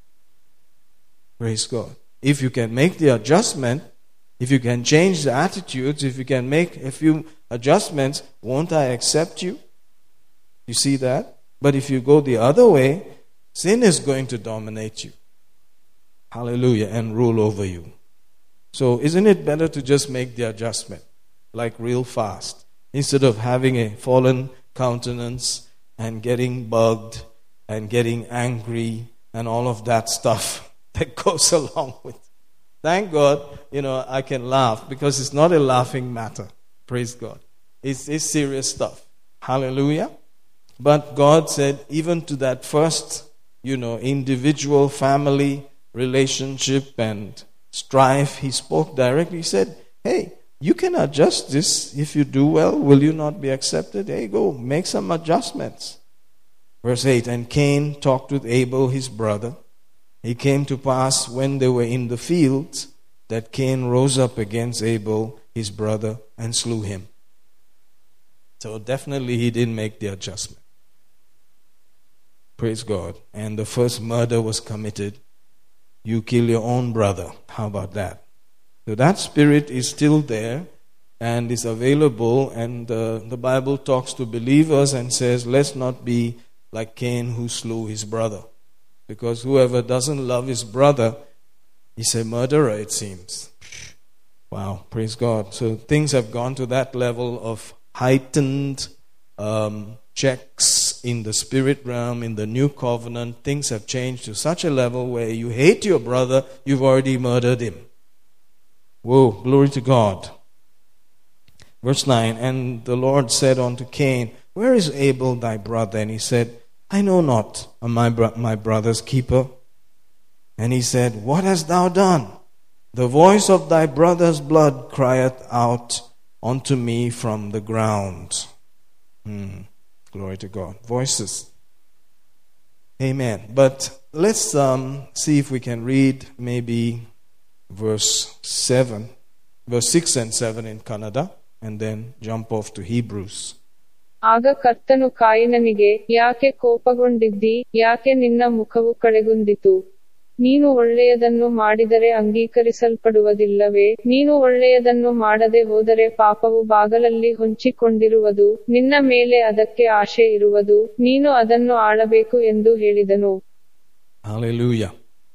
Praise God. If you can make the adjustment, if you can change the attitudes, if you can make a few adjustments, won't I accept you? You see that? But if you go the other way, sin is going to dominate you. Hallelujah. And rule over you. So isn't it better to just make the adjustment, like real fast, instead of having a fallen countenance and getting bugged and getting angry and all of that stuff that goes along with it. Thank God, you know, I can laugh because it's not a laughing matter. Praise God. It's, it's serious stuff. Hallelujah. But God said, even to that first, you know, individual family relationship and strife, he spoke directly. He said, hey, you can adjust this. If you do well, will you not be accepted? There you go. Make some adjustments. Verse eight, and Cain talked with Abel, his brother. It came to pass when they were in the fields that Cain rose up against Abel, his brother, and slew him. So definitely he didn't make the adjustment. Praise God. And the first murder was committed. You kill your own brother. How about that? So that spirit is still there and is available, and uh, the Bible talks to believers and says, let's not be like Cain who slew his brother. Because whoever doesn't love his brother is a murderer, it seems. Wow, praise God. So things have gone to that level of heightened um, checks in the spirit realm, in the new covenant. Things have changed to such a level where you hate your brother, you've already murdered him. Whoa, glory to God. Verse nine, and the Lord said unto Cain, where is Abel thy brother? And he said, I know not, my, bro- my brother's keeper. And he said, what hast thou done? The voice of thy brother's blood crieth out unto me from the ground. Hmm. Glory to God. Voices. Amen. But let's um, see if we can read maybe verse seven, verse six and seven in Kannada, and then jump off to Hebrews. ಆಗ ಕರ್ತನು ಕಾಯಿನನಿಗೆ, ಯಾಕೆ ಕೋಪಗೊಂಡಿದ್ದಿ, ಯಾಕೆ ನಿನ್ನ ಮುಖವು ಕಡೆಗುಂದಿತು? ನೀನು ಒಳ್ಳೆಯದನ್ನು ಮಾಡಿದರೆ ಅಂಗೀಕರಿಸಲ್ಪಡುವುದಿಲ್ಲವೇ? ನೀನು ಒಳ್ಳೆಯದನ್ನು ಮಾಡದೆ ಹೋದರೆ ಪಾಪವು ಬಾಗಲಲ್ಲಿ ಹೊಂಚಿಕೊಂಡಿರುವುದು, ನಿನ್ನ ಮೇಲೆ ಅದಕ್ಕೆ ಆಶೆ ಇರುವುದು, ನೀನು ಅದನ್ನು ಆಳಬೇಕು ಎಂದು ಹೇಳಿದನು. Hallelujah.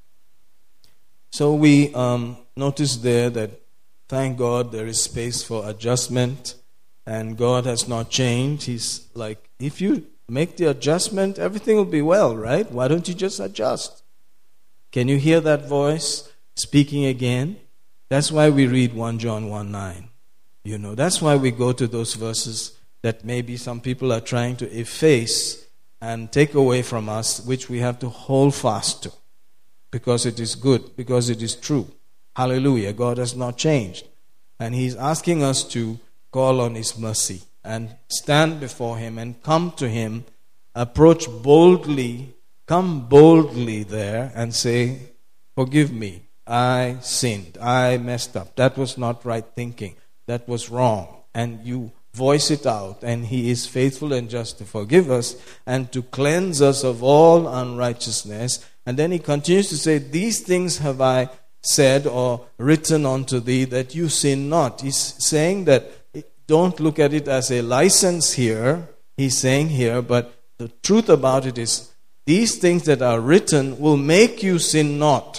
So we um, notice there that, thank God, there is space for adjustment, and God has not changed. He's like, if you make the adjustment, everything will be well, right? Why don't you just adjust? Can you hear that voice speaking again? That's why we read First John one nine. You know, that's why we go to those verses that maybe some people are trying to efface and take away from us, which we have to hold fast to. Because it is good, because it is true. Hallelujah. God has not changed. And He's asking us to call on His mercy and stand before Him and come to Him, approach boldly, come boldly there and say, forgive me, I sinned, I messed up. That was not right thinking. That was wrong. And you voice it out, and He is faithful and just to forgive us and to cleanse us of all unrighteousness. And then He continues to say, these things have I said or written unto thee, that you sin not. He's saying that don't look at it as a license here. He's saying here, but the truth about it is, these things that are written will make you sin not.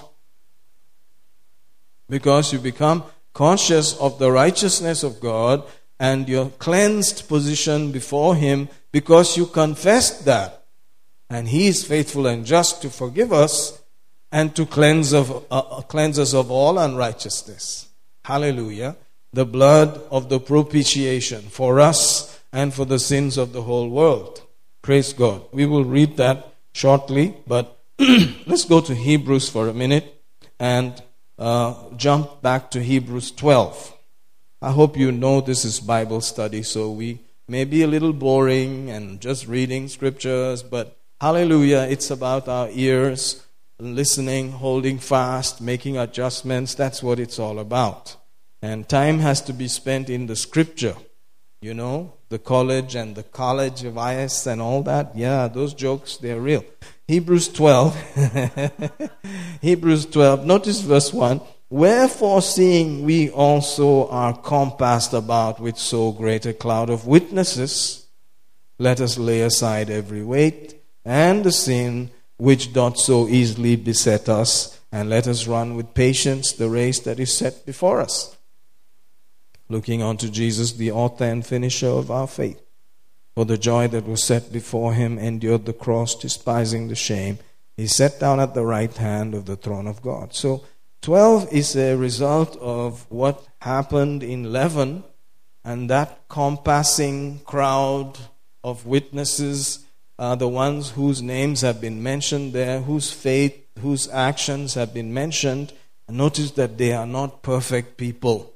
Because you become conscious of the righteousness of God and your cleansed position before Him because you confessed that. And He is faithful and just to forgive us and to cleanse, of, uh, cleanse us of all unrighteousness. Hallelujah. The blood of the propitiation for us and for the sins of the whole world. Praise God. We will read that shortly, but let's go to Hebrews for a minute and uh, jump back to Hebrews twelve. I hope you know this is Bible study, so we may be a little boring and just reading scriptures, but hallelujah, it's about our ears, listening, holding fast, making adjustments. That's what it's all about. And time has to be spent in the scripture. You know, the college and the college of I S and all that. Yeah, those jokes, they're real. Hebrews twelve. Hebrews twelve. Notice verse one. Wherefore, seeing we also are compassed about with so great a cloud of witnesses, let us lay aside every weight and the sin which doth so easily beset us, and let us run with patience the race that is set before us. Looking unto Jesus, the author and finisher of our faith. For the joy that was set before Him endured the cross, despising the shame. He sat down at the right hand of the throne of God. So, twelve is a result of what happened in eleven, and that compassing crowd of witnesses are the ones whose names have been mentioned there, whose faith, whose actions have been mentioned. And notice that they are not perfect people.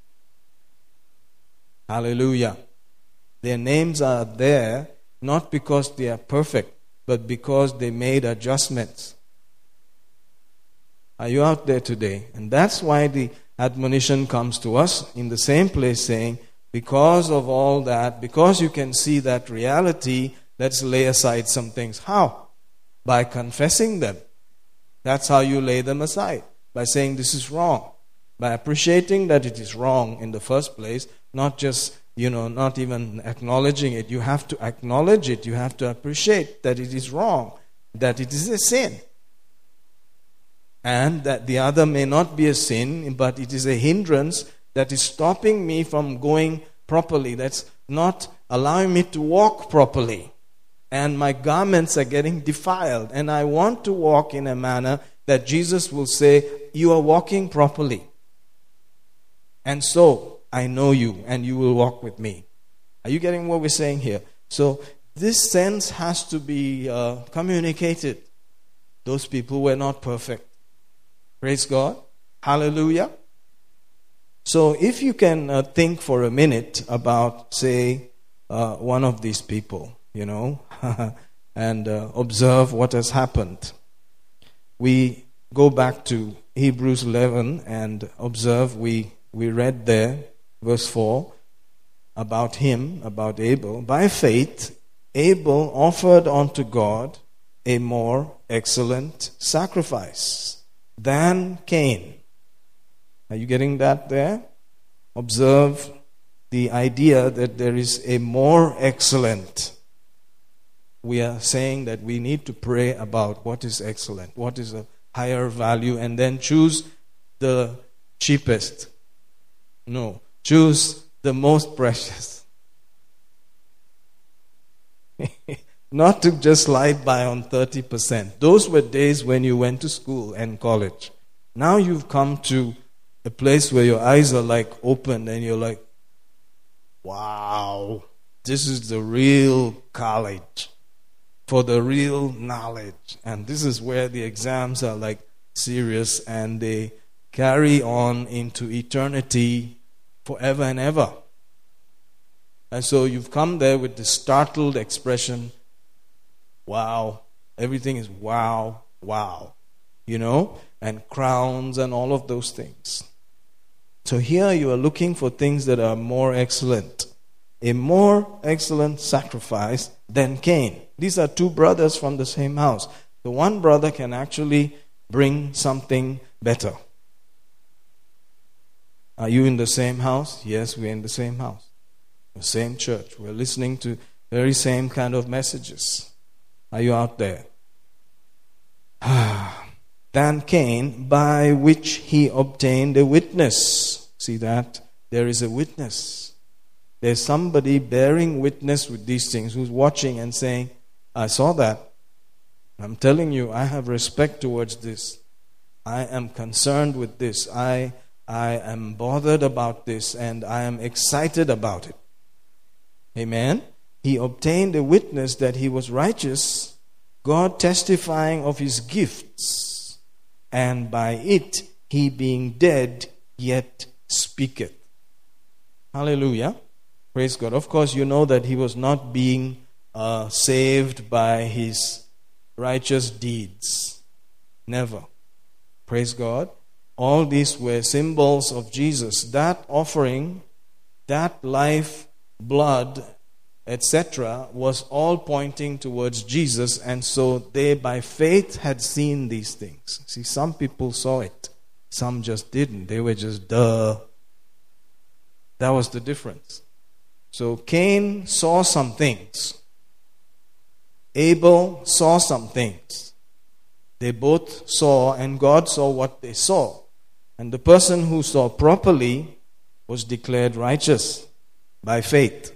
Hallelujah. Their names are there not because they are perfect, but because they made adjustments. Are you out there today? And that's why the admonition comes to us in the same place saying, because of all that, because you can see that reality, let's lay aside some things. How? By confessing them. That's how you lay them aside. By saying this is wrong. By appreciating that it is wrong in the first place. Not just, you know, not even acknowledging it. You have to acknowledge it. You have to appreciate that it is wrong. That it is a sin. And that the other may not be a sin, but it is a hindrance that is stopping me from going properly. That's not allowing me to walk properly. And my garments are getting defiled. And I want to walk in a manner that Jesus will say, you are walking properly. And so, I know you and you will walk with me. Are you getting what we're saying here? So this sense has to be uh, communicated. Those people were not perfect. Praise God. Hallelujah. So if you can uh, think for a minute about, say, uh, one of these people, you know, and uh, observe what has happened. We go back to Hebrews eleven and observe, we, we read there, verse four, about him, about Abel. By faith, Abel offered unto God a more excellent sacrifice than Cain. Are you getting that there? Observe the idea that there is a more excellent. We are saying that we need to pray about what is excellent, what is a higher value, and then choose the cheapest. No, choose the most precious. Not to just slide by on thirty percent. Those were days when you went to school and college. Now you've come to a place where your eyes are like opened and you're like, wow, this is the real college for the real knowledge. And this is where the exams are like serious and they carry on into eternity forever and ever. And so you've come there with this startled expression, wow, everything is wow, wow, you know, and crowns and all of those things. So here you are looking for things that are more excellent. A more excellent sacrifice than Cain. These are two brothers from the same house. The one brother can actually bring something better. Are you in the same house? Yes, we're in the same house. The same church. We're listening to very same kind of messages. Are you out there? Than Cain, by which he obtained a witness. See that? There is a witness. There's somebody bearing witness with these things who's watching and saying, I saw that. I'm telling you, I have respect towards this. I am concerned with this. I, I am bothered about this and I am excited about it. Amen? He obtained a witness that he was righteous, God testifying of his gifts, and by it he being dead yet speaketh. Hallelujah. Praise God. Of course, you know that he was not being uh, saved by his righteous deeds. Never. Praise God. All these were symbols of Jesus. That offering, that life, blood, et cetera was all pointing towards Jesus, and so they by faith had seen these things. See, some people saw it. Some just didn't. They were just, duh. That was the difference. So Cain saw some things. Abel saw some things. They both saw, and God saw what they saw. And the person who saw properly was declared righteous by faith.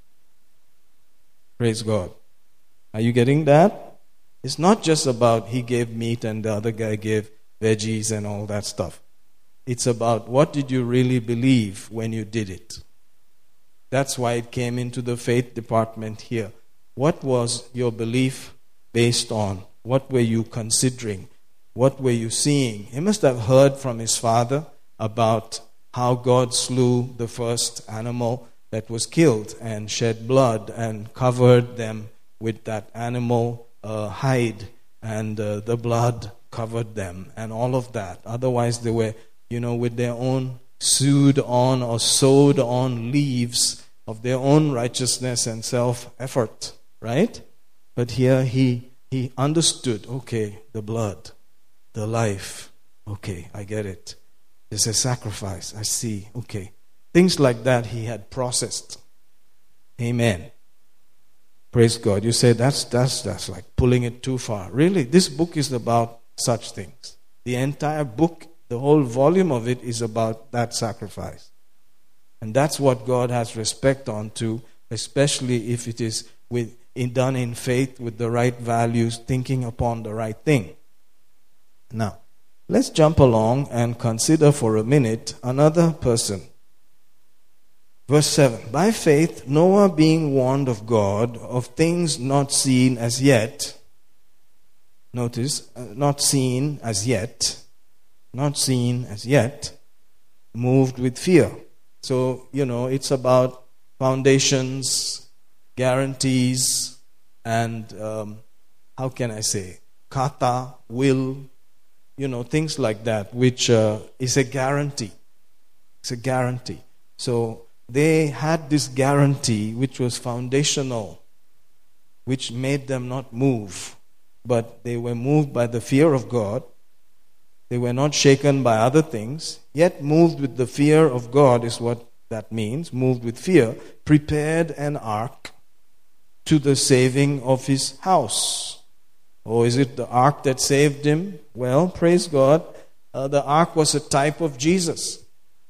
Praise God. Are you getting that? It's not just about he gave meat and the other guy gave veggies and all that stuff. It's about what did you really believe when you did it. That's why it came into the faith department here. What was your belief based on? What were you considering? What were you seeing? He must have heard from his father about how God slew the first animal that was killed and shed blood and covered them with that animal uh, hide, and uh, the blood covered them and all of that. Otherwise they were, you know, with their own sewed on or sewed on leaves of their own righteousness and self-effort, right? But here he he understood, okay, the blood, the life, okay, I get it. There's a sacrifice, I see, okay. Things like that he had processed. Amen. Praise God. You say that's that's that's like pulling it too far. Really, this book is about such things. The entire book, the whole volume of it is about that sacrifice. And that's what God has respect on to, especially if it is with in, done in faith with the right values, thinking upon the right thing. Now, let's jump along and consider for a minute another person. Verse seven. By faith, Noah, being warned of God of things not seen as yet, notice, uh, not seen as yet, not seen as yet, moved with fear. So, you know, it's about foundations, guarantees, and um, how can I say, kata, will, you know, things like that, which uh, is a guarantee. It's a guarantee. So they had this guarantee which was foundational, which made them not move, but they were moved by the fear of God. They were not shaken by other things, yet moved with the fear of God is what that means, moved with fear, prepared an ark to the saving of his house. Or is it the ark that saved him? Well, praise God, uh, the ark was a type of Jesus.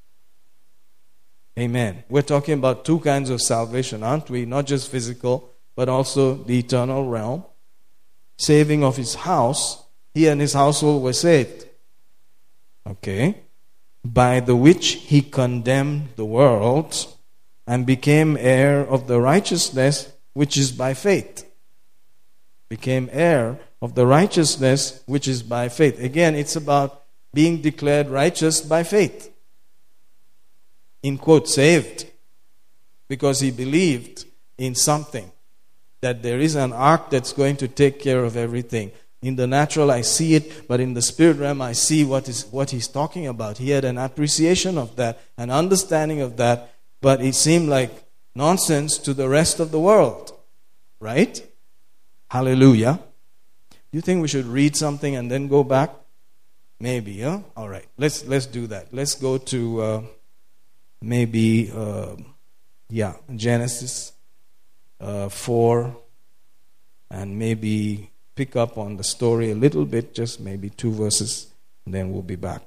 Amen. We're talking about two kinds of salvation, aren't we? Not just physical, but also the eternal realm. Saving of his house, he and his household were saved. Okay. By the which he condemned the world and became heir of the righteousness which is by faith. Became heir of the righteousness which is by faith. Again, it's about being declared righteous by faith. In quote, saved. Because he believed in something. That there is an ark that's going to take care of everything. In the natural, I see it, but in the spirit realm, I see what is what he's talking about. He had an appreciation of that, an understanding of that, but it seemed like nonsense to the rest of the world. Right? Hallelujah. Do you think we should read something and then go back? Maybe, huh? All right. Let's let's do that. Let's go to uh, maybe, uh, yeah, Genesis uh, four, and maybe pick up on the story a little bit, just maybe two verses, and then we'll be back.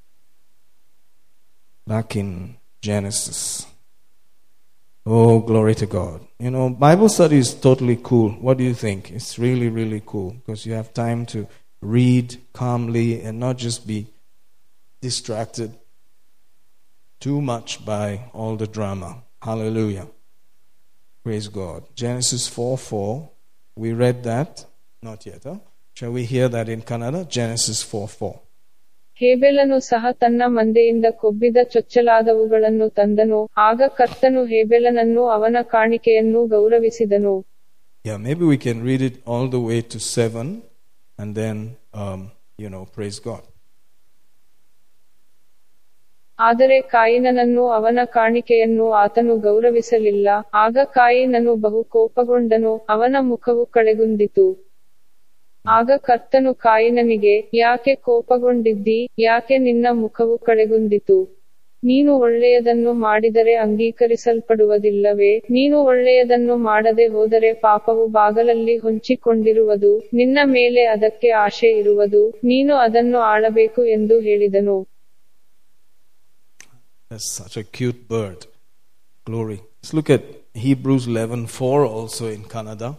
Back in Genesis. Oh, glory to God. You know, Bible study is totally cool. What do you think? It's really, really cool because you have time to read calmly and not just be distracted too much by all the drama. Hallelujah. Praise God. Genesis four four. We read that. Not yet, huh? Shall we hear that in Kannada? Genesis four four. ಹೇಬೆಲನು ಸಹ ತನ್ನ ಮಂದೆಯಿಂದ ಕೊಬ್ಬಿದ ಚೊಚ್ಚಲಾದವುಗಳನ್ನು ತಂದನು. ಆಗ ಕರ್ತನು ಹೇಬೆಲನನ್ನು ಅವನ ಕಾಣಿಕೆಯನ್ನು ಗೌರವಿಸಿದನು. Yeah, maybe we can read it all the way to seven and then, um, you know, praise God. ಆದರೆ ಕಾಯಿನನನ್ನು ಅವನ ಕಾಣಿಕೆಯನ್ನು ಆತನು ಗೌರವಿಸಲಿಲ್ಲ. ಆಗ ಕಾಯಿನನು ಬಹು ಕೋಪಗೊಂಡನು, ಅವನ ಮುಖವು ಕಳೆಗುಂದಿತು. ಆಗ ಕರ್ತನು ಕಾಯಿನನಿಗೆ, ಯಾಕೆ ಕೋಪಗೊಂಡಿದ್ದೀ, ಯಾಕೆ ನಿನ್ನ ಮುಖವು ಕಳೆಗುಂದಿತು? ನೀನು ಒಳ್ಳೆಯದನ್ನು ಮಾಡಿದರೆ ಅಂಗೀಕರಿಸಲ್ಪಡುವುದಿಲ್ಲವೇ? ನೀನು ಒಳ್ಳೆಯದನ್ನು ಮಾಡದೆ ಹೋದರೆ ಪಾಪವು ಬಾಗಲಲ್ಲಿ ಹೊಂಚಿಕೊಂಡಿರುವುದು, ನಿನ್ನ ಮೇಲೆ ಅದಕ್ಕೆ ಆಶೆ ಇರುವುದು, ನೀನು ಅದನ್ನು ಆಳಬೇಕು ಎಂದು ಹೇಳಿದನು. That's such a cute bird. Glory. Let's look at Hebrews eleven four also in Kannada.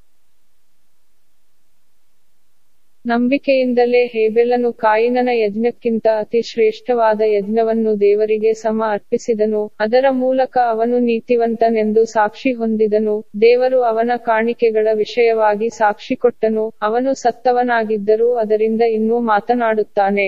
ನಂಬಿಕೆಯಿಂದಲೇ ಹೇಬೆಲನು ಕಾಯಿನನ ಯಜ್ಞಕ್ಕಿಂತ ಅತಿ ಶ್ರೇಷ್ಠವಾದ ಯಜ್ಞವನ್ನು ದೇವರಿಗೆ ಸಮ ಅರ್ಪಿಸಿದನು. ಅದರ ಮೂಲಕ ಅವನು ನೀತಿವಂತನೆಂದು ಸಾಕ್ಷಿ ಹೊಂದಿದನು. ದೇವರು ಅವನ ಕಾಣಿಕೆಗಳ ವಿಷಯವಾಗಿ ಸಾಕ್ಷಿ ಕೊಟ್ಟನು. ಅವನು ಸತ್ತವನಾಗಿದ್ದರೂ ಅದರಿಂದ ಇನ್ನೂ ಮಾತನಾಡುತ್ತಾನೆ.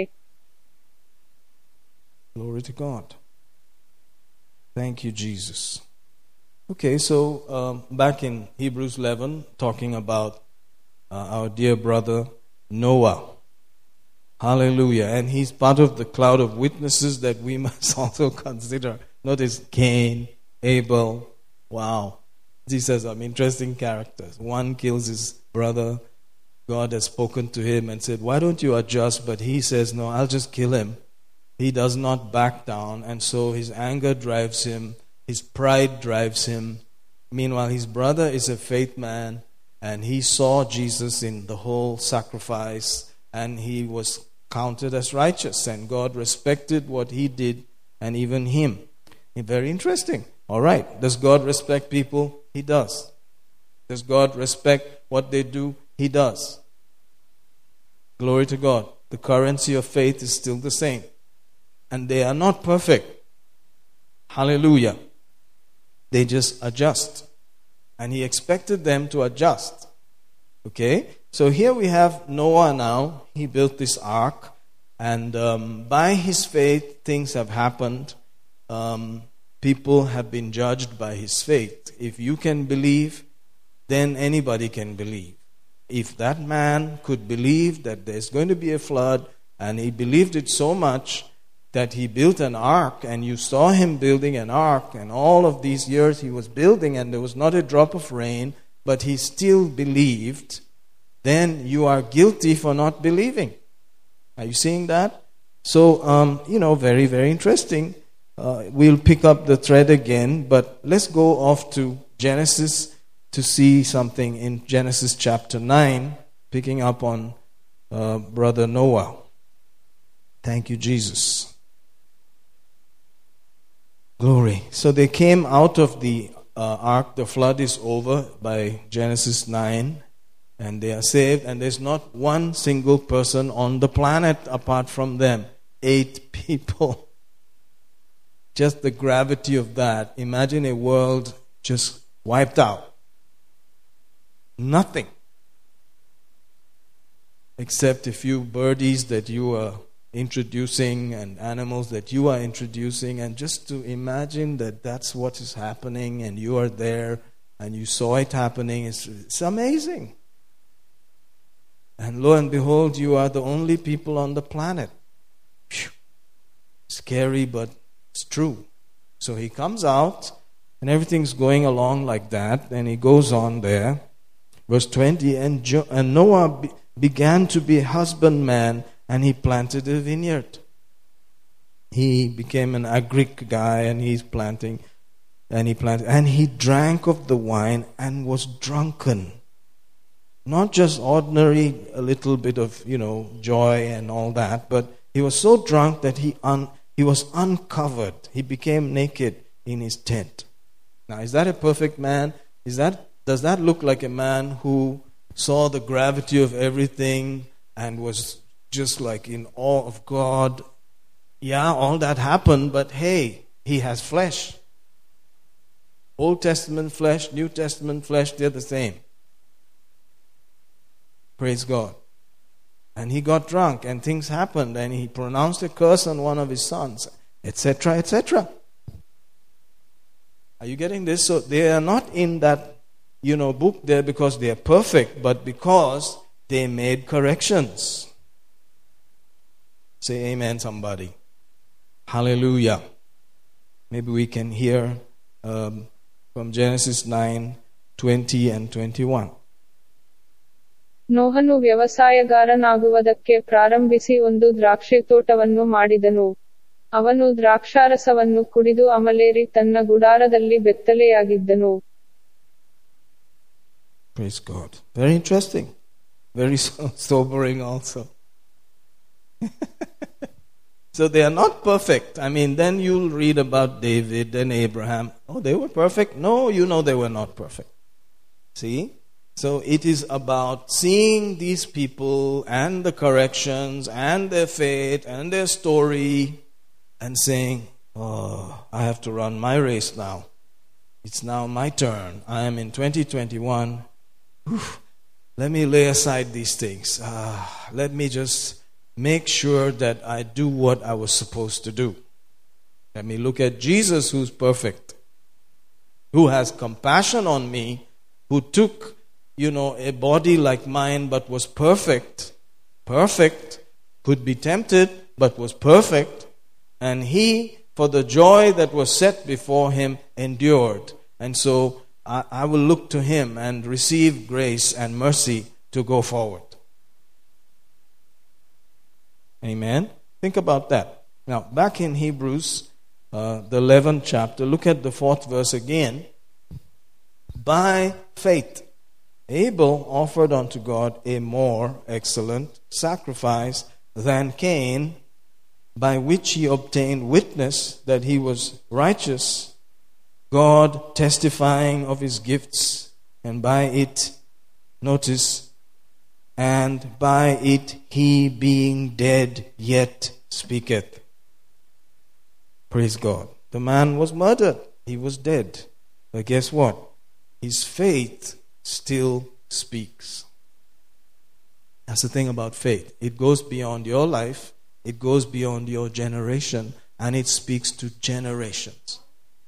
Glory to God. Thank you, Jesus. Okay, so um, back in Hebrews eleven, talking about uh, our dear brother Noah. Hallelujah. And he's part of the cloud of witnesses that we must also consider. Notice Cain, Abel. Wow. These are some interesting characters. One kills his brother. God has spoken to him and said, why don't you adjust? But he says, no, I'll just kill him. He does not back down. And so his anger drives him. His pride drives him. Meanwhile, his brother is a faith man. And he saw Jesus in the whole sacrifice, and he was counted as righteous, and God respected what he did, and even him. Very interesting. All right. Does God respect people? He does. Does God respect what they do? He does. Glory to God. The currency of faith is still the same. And they are not perfect. Hallelujah. they just adjust. And he expected them to adjust. Okay? So here we have Noah now. He built this ark. And um, by his faith, things have happened. Um, people have been judged by his faith. If you can believe, then anybody can believe. If that man could believe that there's going to be a flood, and he believed it so much that he built an ark, and you saw him building an ark, and all of these years he was building, and there was not a drop of rain, but he still believed, then you are guilty for not believing. Are you seeing that? So, um, you know, very, very interesting. Uh, we'll pick up the thread again, but let's go off to Genesis to see something in Genesis chapter nine, picking up on uh, Brother Noah. Thank you, Jesus. Glory. So they came out of the uh, ark. The flood is over by Genesis nine. And they are saved, and there's not one single person on the planet apart from them. Eight people. Just the gravity of that. Imagine a world just wiped out. Nothing. Except a few birdies that you are introducing and animals that you are introducing. And just to imagine that that's what is happening and you are there and you saw it happening. It's, it's amazing. And lo and behold, you are the only people on the planet. Whew. Scary, but it's true. So he comes out, and everything's going along like that. And he goes on there. Verse twenty, and, jo- and Noah be- began to be a husbandman, and he planted a vineyard. He became an agric guy, and he's planting, and he planted, and he drank of the wine and was drunken. Not just ordinary, a little bit of, you know, joy and all that, but he was so drunk that he un, he was uncovered. He became naked in his tent. Now, is that a perfect man? Is that does that look like a man who saw the gravity of everything and was just like in awe of God? Yeah, all that happened, but hey, he has flesh. Old Testament flesh, New Testament flesh, they're the same. Praise God. And he got drunk and things happened and he pronounced a curse on one of his sons, et cetera, et cetera. Are you getting this? So they are not in that, you know, book there because they are perfect, but because they made corrections. Say amen, somebody. Hallelujah. Maybe we can hear um, from Genesis nine, twenty and twenty-one. ನೋಹನು ವ್ಯವಸಾಯಗಾರನಾಗುವುದಕ್ಕೆ ಪ್ರಾರಂಭಿಸಿ ಒಂದು ದ್ರಾಕ್ಷಿ ತೋಟವನ್ನು ಮಾಡಿದನು. ಅವನು ದ್ರಾಕ್ಷಾರಸವನ್ನು ಕುಡಿದು ಅಮಲೇರಿ ತನ್ನ ಗುಡಾರದಲ್ಲಿ ಬೆತ್ತಲೆಯಾಗಿದ್ದನು. Praise God. Very interesting. Very sobering also. So they are not perfect. I mean, then you'll read about David and Abraham. Oh, they were perfect? No, you know they were not perfect. See? So it is about seeing these people and the corrections and their faith and their story and saying, oh, I have to run my race now. It's now my turn. I am in twenty twenty-one. Whew. Let me lay aside these things. Ah, let me just make sure that I do what I was supposed to do. Let me look at Jesus, who's perfect, who has compassion on me, who took, you know, a body like mine but was perfect. Perfect. Could be tempted but was perfect. And he, for the joy that was set before him, endured. And so I, I will look to him and receive grace and mercy to go forward. Amen. Think about that. Now, back in Hebrews, uh, the eleventh chapter, look at the fourth verse again. By faith, Abel offered unto God a more excellent sacrifice than Cain, by which he obtained witness that he was righteous, God testifying of his gifts, and by it, notice, and by it he being dead yet speaketh. Praise God. The man was murdered. He was dead. But guess what? His faith still speaks. That's the thing about faith. It goes beyond your life, it goes beyond your generation, and it speaks to generations.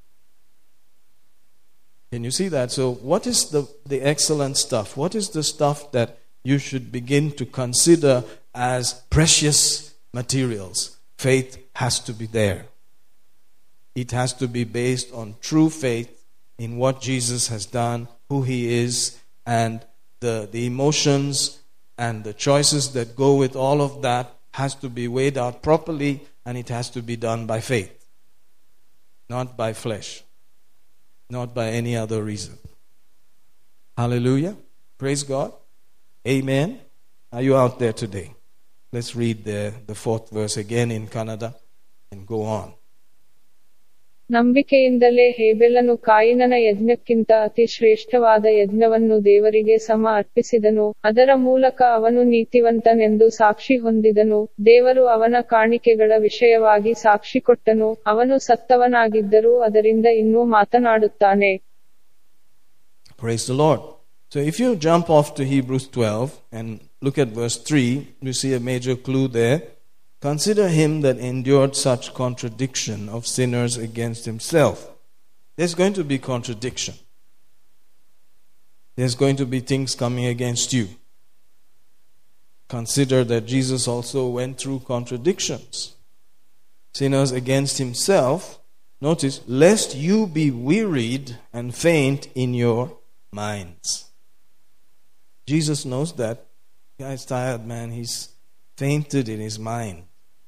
Can you see that? So what is the, the excellent stuff? What is the stuff that you should begin to consider as precious materials? Faith has to be there. It has to be based on true faith in what Jesus has done, who He is, and the, the emotions and the choices that go with all of that has to be weighed out properly, and it has to be done by faith, not by flesh, not by any other reason. Hallelujah. Praise God. Amen. Are you out there today? Let's read the, the fourth verse again in Kannada and go on. ನಂಬಿಕೆಯಿಂದಲೇ ಹೇಬೆಲನು ಕಾಯಿನನ ಯಜ್ಞಕ್ಕಿಂತ ಅತಿ ಶ್ರೇಷ್ಠವಾದ ಯಜ್ಞವನ್ನು ದೇವರಿಗೆ ಸಮ ಅರ್ಪಿಸಿದನು, ಅದರ ಮೂಲಕ ಅವನು ನೀತಿವಂತನೆಂದು ಸಾಕ್ಷಿ ಹೊಂದಿದನು. ದೇವರು ಅವನ ಕಾಣಿಕೆಗಳ ವಿಷಯವಾಗಿ ಸಾಕ್ಷಿ ಕೊಟ್ಟನು, ಅವನು ಸತ್ತವನಾಗಿದ್ದರೂ ಅದರಿಂದ ಇನ್ನೂ ಮಾತನಾಡುತ್ತಾನೆ. Praise the Lord. So if you jump off to Hebrews twelve and look at verse three, you see a major clue there. Consider him that endured such contradiction of sinners against himself. There's going to be contradiction. There's going to be things coming against you. Consider that Jesus also went through contradictions. Sinners against himself. Notice, lest you be wearied and faint in your minds. Jesus knows that. The guy's tired, man. He's fainted in his mind.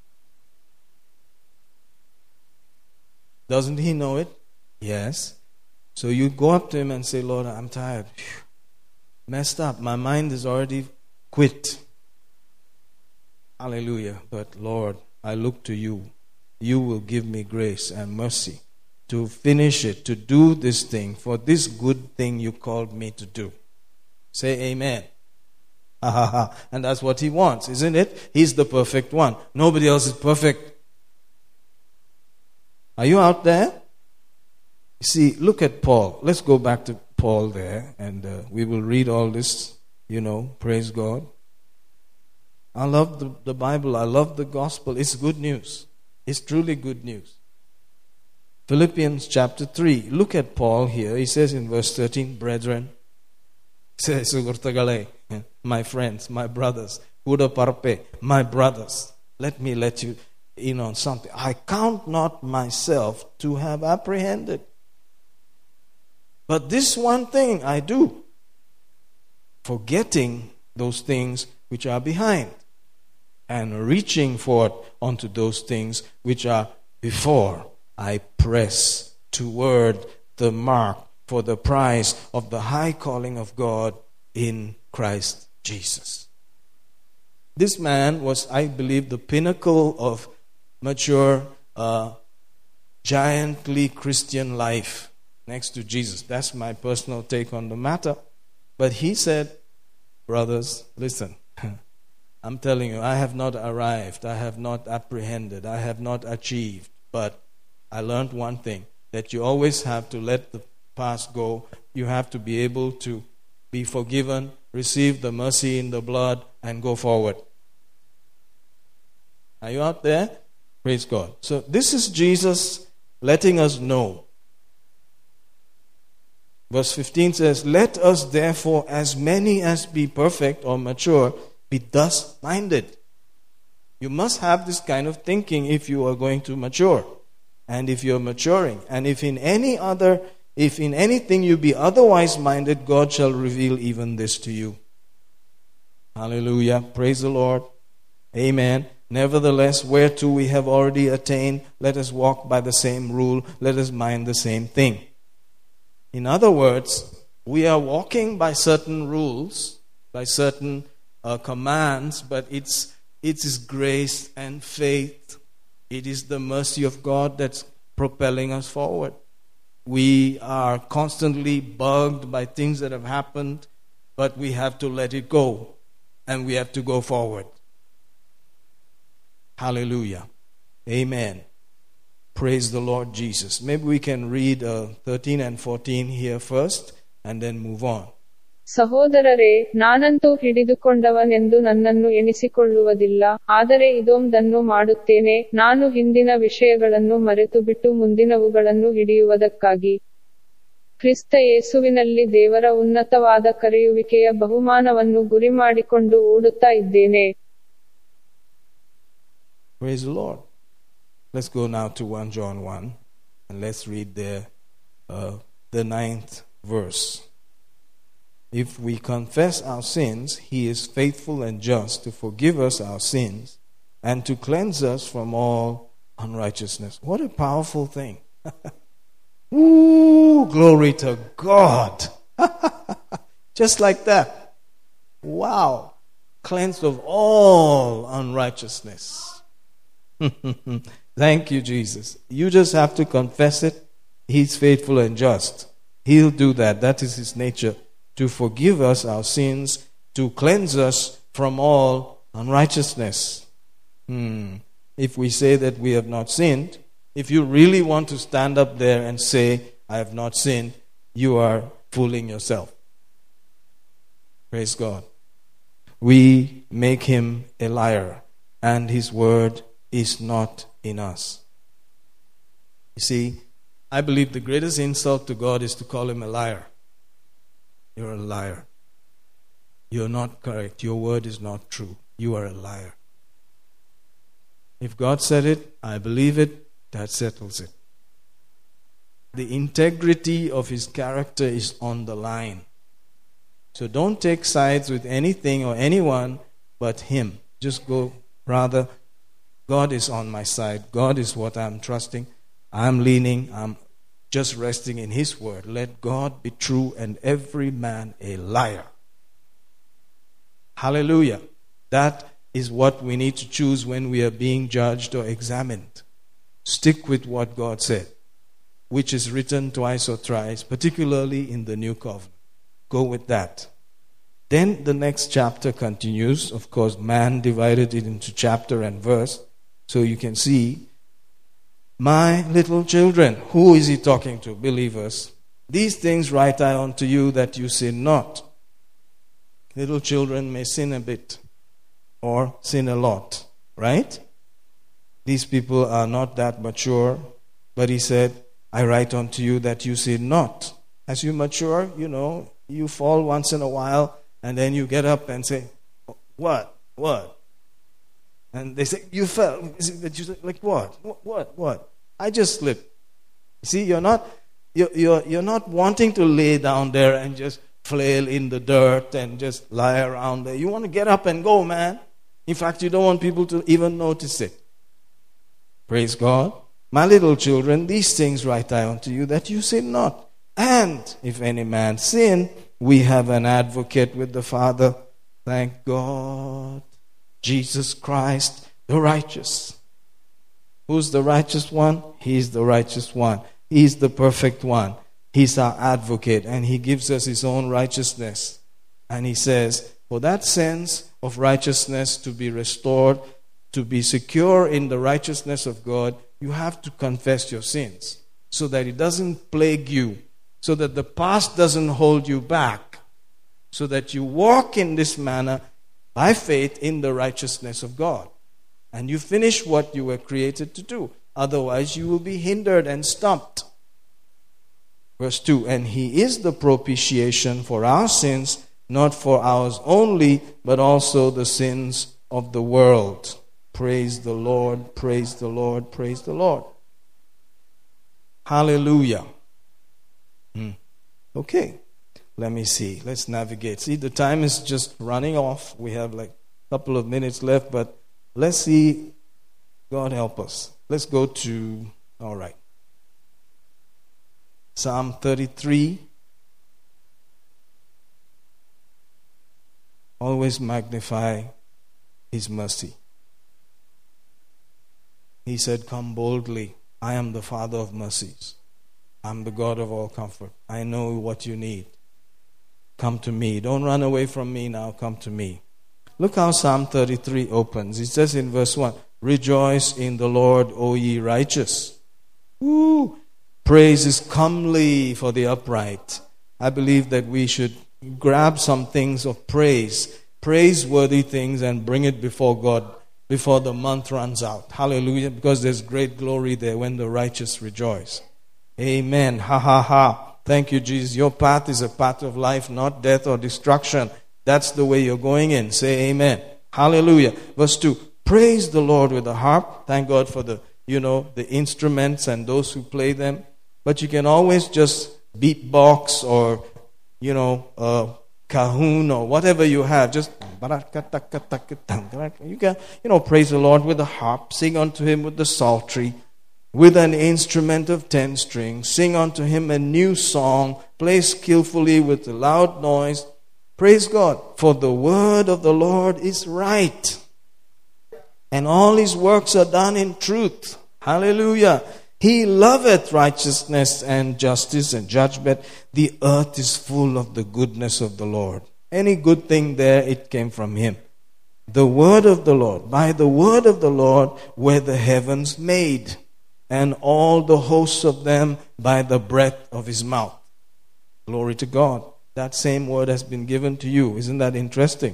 Doesn't he know it? Yes. So you go up to him and say, Lord, I'm tired. Whew. Messed up. My mind is already quit. Hallelujah. But Lord, I look to you. You will give me grace and mercy to finish it, to do this thing, for this good thing you called me to do. Say amen. Ha ha ha. And that's what he wants, isn't it? He's the perfect one. Nobody else is perfect. Are you out there? You see, look at Paul. Let's go back to Paul there, and uh, we will read all this, you know, praise God. I love the, the Bible. I love the gospel. It's good news. It's truly good news. Philippians chapter three. Look at Paul here. He says in verse thirteen, brethren, my friends, my brothers, my brothers, let me let you in on something. I count not myself to have apprehended, but this one thing I do, forgetting those things which are behind, and reaching forth unto those things which are before, I press toward the mark for the prize of the high calling of God in Christ Jesus. This man was, I believe, the pinnacle of mature, uh, giantly Christian life next to Jesus. That's my personal take on the matter. But he said, brothers, listen, I'm telling you, I have not arrived, I have not apprehended, I have not achieved, but I learned one thing, that you always have to let the past go. You have to be able to be forgiven, receive the mercy in the blood, and go forward. Are you out there? Praise God. So this is Jesus letting us know. Verse fifteen says, let us therefore, as many as be perfect or mature, be thus minded. You must have this kind of thinking if you are going to mature. And if you're maturing. And if in any other, if in anything you be otherwise minded, God shall reveal even this to you. Hallelujah. Praise the Lord. Amen. Nevertheless, whereto we have already attained, let us walk by the same rule, let us mind the same thing. In other words, we are walking by certain rules, by certain uh, commands, but it's it is grace and faith. It is the mercy of God that's propelling us forward. We are constantly bugged by things that have happened, but we have to let it go, and we have to go forward. Hallelujah. Amen. Praise the Lord Jesus. Maybe we can read uh, thirteen and fourteen here first and then move on. ಸಹೋದರರೇ, ನಾನಂತೂ ಹಿಡಿದುಕೊಂಡವನೆಂದು ನನ್ನನ್ನು ಎಣಿಸಿಕೊಳ್ಳುವುದಿಲ್ಲ, ಆದರೆ ಇದೊಂದನ್ನು ಮಾಡುತ್ತೇನೆ, ನಾನು ಹಿಂದಿನ ವಿಷಯಗಳನ್ನು ಮರೆತುಬಿಟ್ಟು ಮುಂದಿನವುಗಳನ್ನು ಹಿಡಿಯುವುದಕ್ಕಾಗಿ ಕ್ರಿಸ್ತ ಯೇಸುವಿನಲ್ಲಿ ದೇವರ ಉನ್ನತವಾದ ಕರೆಯುವಿಕೆಯ ಬಹುಮಾನವನ್ನು ಗುರಿಮಾಡಿಕೊಂಡು ಓಡುತ್ತಾ ಇದ್ದೇನೆ. Praise the Lord. Let's go now to First John one and let's read there uh, the ninth verse. If we confess our sins, he is faithful and just to forgive us our sins and to cleanse us from all unrighteousness. What a powerful thing. Ooh, glory to God. Just like that. Wow. Cleansed of all unrighteousness. Thank you, Jesus. You just have to confess it. He's faithful and just. He'll do that. That is his nature. To forgive us our sins, to cleanse us from all unrighteousness. Hmm. If we say that we have not sinned, if you really want to stand up there and say, I have not sinned, you are fooling yourself. Praise God. We make him a liar, and his word is not in us. You see, I believe the greatest insult to God is to call him a liar. You're a liar. You're not correct. Your word is not true. You are a liar. If God said it, I believe it, that settles it. The integrity of his character is on the line. So don't take sides with anything or anyone but him. Just go, rather, God is on my side. God is what I'm trusting. I'm leaning. I'm just resting in his word. Let God be true and every man a liar. Hallelujah. That is what we need to choose when we are being judged or examined. Stick with what God said, which is written twice or thrice, particularly in the New Covenant. Go with that. Then the next chapter continues. Of course, man divided it into chapter and verse. So you can see, my little children, who is he talking to? Believers. These things write I unto you that you sin not. Little children may sin a bit or sin a lot, right? These people are not that mature, but he said, I write unto you that you sin not. As you mature, you know, you fall once in a while, and then you get up and say, what? What? And they say, you fell. You say, like what? What? What? What? I just slipped. See, you're not, you're, you're, you're not wanting to lay down there and just flail in the dirt and just lie around there. You want to get up and go, man. In fact, you don't want people to even notice it. Praise God. My little children, these things write I unto you that you sin not. And if any man sin, we have an advocate with the Father. Thank God. Jesus Christ, the righteous. Who's the righteous one? He's the righteous one. He's the perfect one. He's our advocate, and he gives us his own righteousness. And he says, for that sense of righteousness to be restored, to be secure in the righteousness of God, you have to confess your sins so that it doesn't plague you, so that the past doesn't hold you back, so that you walk in this manner by faith in the righteousness of God. And you finish what you were created to do. Otherwise, you will be hindered and stopped. Verse two, and he is the propitiation for our sins, not for ours only, but also the sins of the world. Praise the Lord, praise the Lord, praise the Lord. Hallelujah. Hmm. Okay, let me see. Let's navigate. See, the time is just running off. We have like a couple of minutes left, but let's see. God help us. Let's go to, all right. Psalm thirty-three. Always magnify his mercy. He said, come boldly. I am the Father of mercies. I'm the God of all comfort. I know what you need. Come to me. Don't run away from me now. Come to me. Look how Psalm thirty-three opens. It says in verse one, rejoice in the Lord, O ye righteous. Ooh, praise is comely for the upright. I believe that we should grab some things of praise, praiseworthy things, and bring it before God before the month runs out. Hallelujah. Because there's great glory there when the righteous rejoice. Amen. Ha ha ha. Thank you, Jesus. Your path is a path of life, not death or destruction. That's the way you're going in. Say amen. Hallelujah. Verse two. Praise the Lord with the harp. Thank God for the, you know, the instruments and those who play them. But you can always just beatbox or, you know, uh, cajon or whatever you have. Just, you can, you know, praise the Lord with the harp. Sing unto Him with the psaltery. With an instrument of ten strings. Sing unto Him a new song. Play skillfully with a loud noise. Praise God. For the word of the Lord is right. And all His works are done in truth. Hallelujah. He loveth righteousness and justice and judgment. The earth is full of the goodness of the Lord. Any good thing there, it came from Him. The word of the Lord. By the word of the Lord were the heavens made, and all the hosts of them by the breath of His mouth. Glory to God. That same word has been given to you. Isn't that interesting?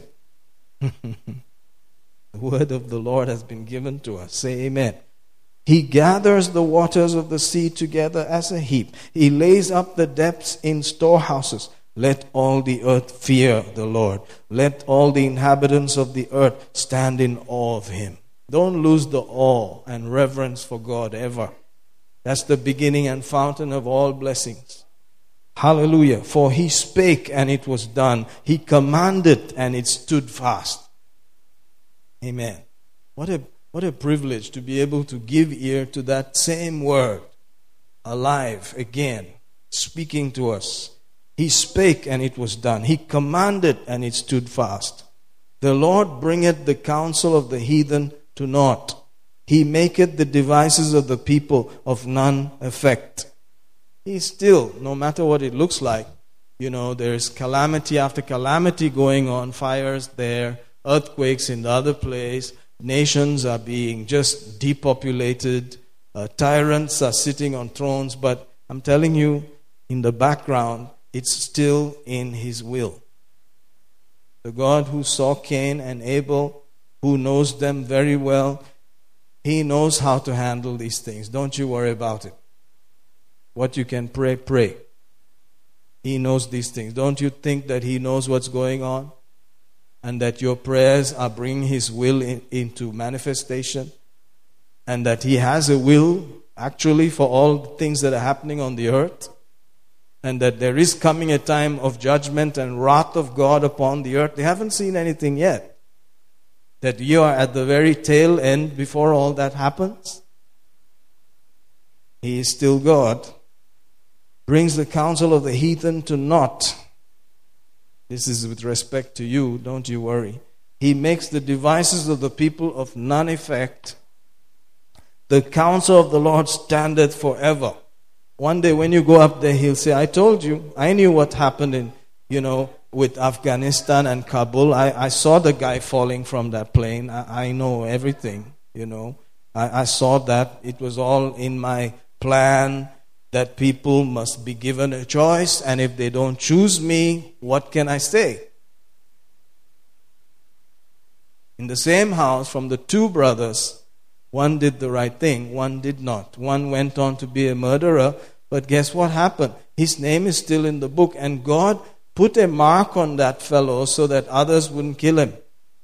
The word of the Lord has been given to us. Say amen. He gathers the waters of the sea together as a heap. He lays up the depths in storehouses. Let all the earth fear the Lord. Let all the inhabitants of the earth stand in awe of Him. Don't lose the awe and reverence for God ever. That's the beginning and fountain of all blessings. Hallelujah. For He spake and it was done. He commanded and it stood fast. Amen. What a what a privilege to be able to give ear to that same word, alive again, speaking to us. He spake and it was done. He commanded and it stood fast. The Lord bringeth the counsel of the heathen to naught. He maketh the devices of the people of none effect. He still, no matter what it looks like, you know, there's calamity after calamity going on, fires there, earthquakes in the other place, nations are being just depopulated, uh, tyrants are sitting on thrones, but I'm telling you, in the background, it's still in His will. The God who saw Cain and Abel, who knows them very well, He knows how to handle these things. Don't you worry about it. What you can pray, pray. He knows these things. Don't you think that He knows what's going on? And that your prayers are bringing His will in, into manifestation? And that He has a will, actually, for all things that are happening on the earth? And that there is coming a time of judgment and wrath of God upon the earth? They haven't seen anything yet. That you are at the very tail end before all that happens? He is still God. Brings the counsel of the heathen to naught. This is with respect to you, don't you worry. He makes the devices of the people of none effect. The counsel of the Lord standeth forever. One day when you go up there, He'll say, I told you, I knew what happened in, you know, with Afghanistan and Kabul. I, I saw the guy falling from that plane. I, I know everything, you know. I, I saw that. It was all in my plan. That people must be given a choice, and if they don't choose me, what can I say? In the same house, from the two brothers, one did the right thing, one did not. One went on to be a murderer, but guess what happened? His name is still in the book, and God put a mark on that fellow so that others wouldn't kill him.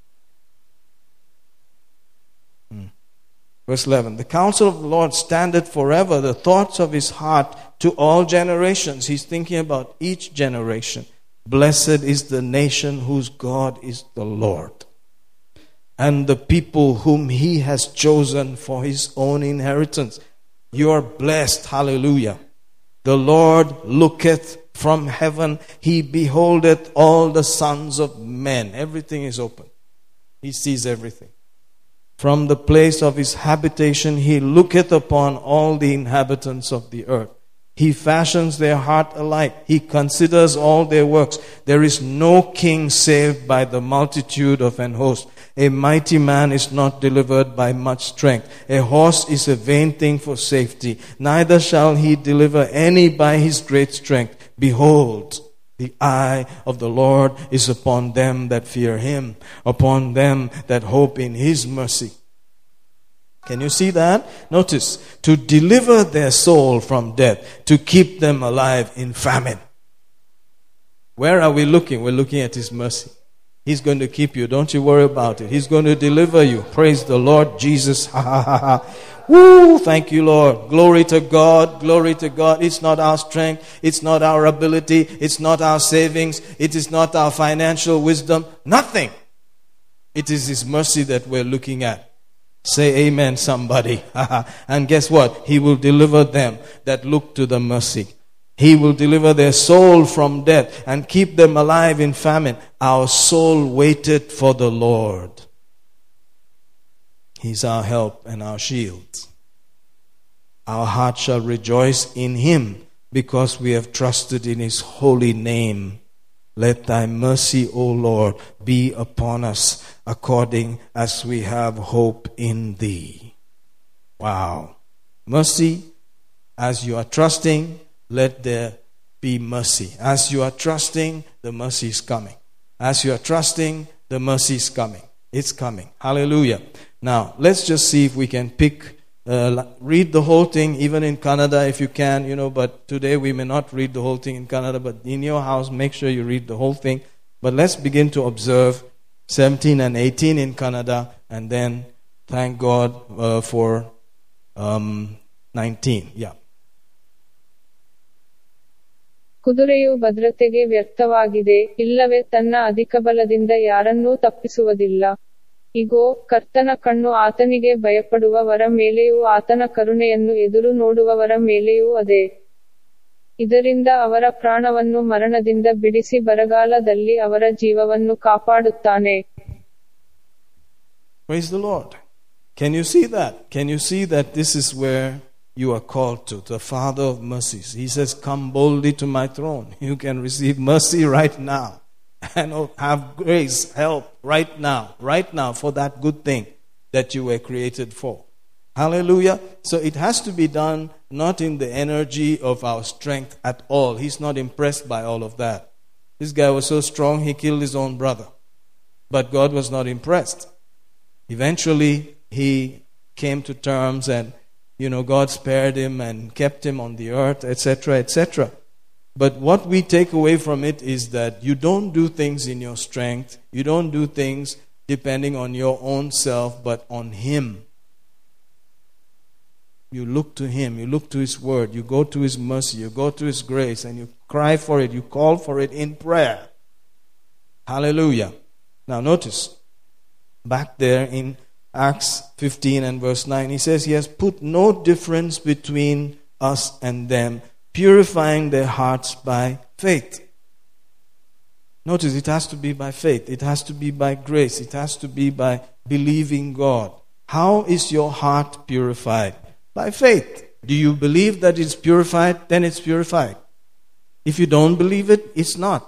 Verse eleven, the counsel of the Lord standeth forever, the thoughts of His heart to all generations. He's thinking about each generation. Blessed is the nation whose God is the Lord, and the people whom He has chosen for His own inheritance. You are blessed. Hallelujah. The Lord looketh from heaven. He beholdeth all the sons of men. Everything is open. He sees everything. From the place of His habitation, He looketh upon all the inhabitants of the earth. He fashions their heart alike. He considers all their works. There is no king saved by the multitude of an host. A mighty man is not delivered by much strength. A horse is a vain thing for safety. Neither shall he deliver any by his great strength. Behold, the eye of the Lord is upon them that fear him, upon them that hope in his mercy. Can you see that? Notice, to deliver their soul from death, to keep them alive in famine. Where are we looking? We're looking at his mercy. He's going to keep you. Don't you worry about it. He's going to deliver you. Praise the Lord Jesus. Ha ha ha ha. Woo! Thank you, Lord. Glory to God. Glory to God. It's not our strength. It's not our ability. It's not our savings. It is not our financial wisdom. Nothing. It is his mercy that we're looking at. Say amen, somebody. And guess what? He will deliver them that look to the mercy. He will deliver their soul from death and keep them alive in famine. Our soul waited for the Lord. He's our help and our shield. Our heart shall rejoice in him because we have trusted in his holy name. Let thy mercy, O Lord, be upon us according as we have hope in thee. Wow. Mercy, as you are trusting, let there be mercy. As you are trusting, the mercy is coming. As you are trusting, the mercy is coming. It's coming. Hallelujah. Now, let's just see if we can pick, uh, read the whole thing, even in Kannada if you can, you know, but today we may not read the whole thing in Kannada, but in your house, make sure you read the whole thing. But let's begin to observe seventeen and eighteen in Kannada, and then thank God uh, for um, nineteen. Yeah. ಕುದುರೆಯು ಭದ್ರತೆಗೆ ವ್ಯರ್ಥವಾಗಿದೆ, ಇಲ್ಲವೇ ತನ್ನ ಅಧಿಕ ಬಲದಿಂದ ಯಾರನ್ನೂ ತಪ್ಪಿಸುವುದಿಲ್ಲ. ಇಗೋ, ಕರ್ತನ ಕಣ್ಣು ಆತನಿಗೆ ಭಯಪಡುವವರ ಮೇಲೆಯೂ ಆತನ ಕರುಣೆಯನ್ನು ಎದುರು ನೋಡುವವರ ಮೇಲೆಯೂ ಅದೇ. ಇದರಿಂದ ಅವರ ಪ್ರಾಣವನ್ನು ಮರಣದಿಂದ ಬಿಡಿಸಿ ಬರಗಾಲದಲ್ಲಿ ಅವರ ಜೀವವನ್ನು ಕಾಪಾಡುತ್ತಾನೆ. Praise the Lord. Can you see that? Can you see that this is where you are called to, the Father of mercies? He says, come boldly to my throne. You can receive mercy right now. And have grace, help right now, right now for that good thing that you were created for. Hallelujah. So it has to be done not in the energy of our strength at all. He's not impressed by all of that. This guy was so strong, he killed his own brother. But God was not impressed. Eventually, he came to terms and, you know, God spared him and kept him on the earth, et cetera, et cetera. But what we take away from it is that you don't do things in your strength. You don't do things depending on your own self, but on him. You look to him. You look to his word. You go to his mercy. You go to his grace, and you cry for it. You call for it in prayer. Hallelujah. Now notice, back there in Acts fifteen and verse nine, he says he has put no difference between us and them, purifying their hearts by faith. Notice, it has to be by faith. It has to be by grace. It has to be by believing God. How is your heart purified? By faith. Do you believe that it's purified? Then it's purified. If you don't believe it, it's not.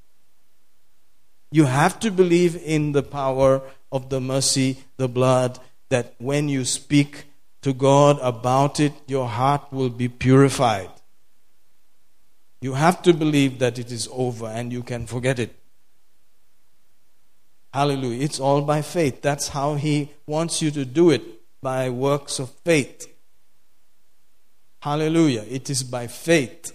You have to believe in the power of the mercy, the blood, that when you speak to God about it, your heart will be purified. You have to believe that it is over and you can forget it. Hallelujah. It's all by faith. That's how he wants you to do it, by works of faith. Hallelujah. It is by faith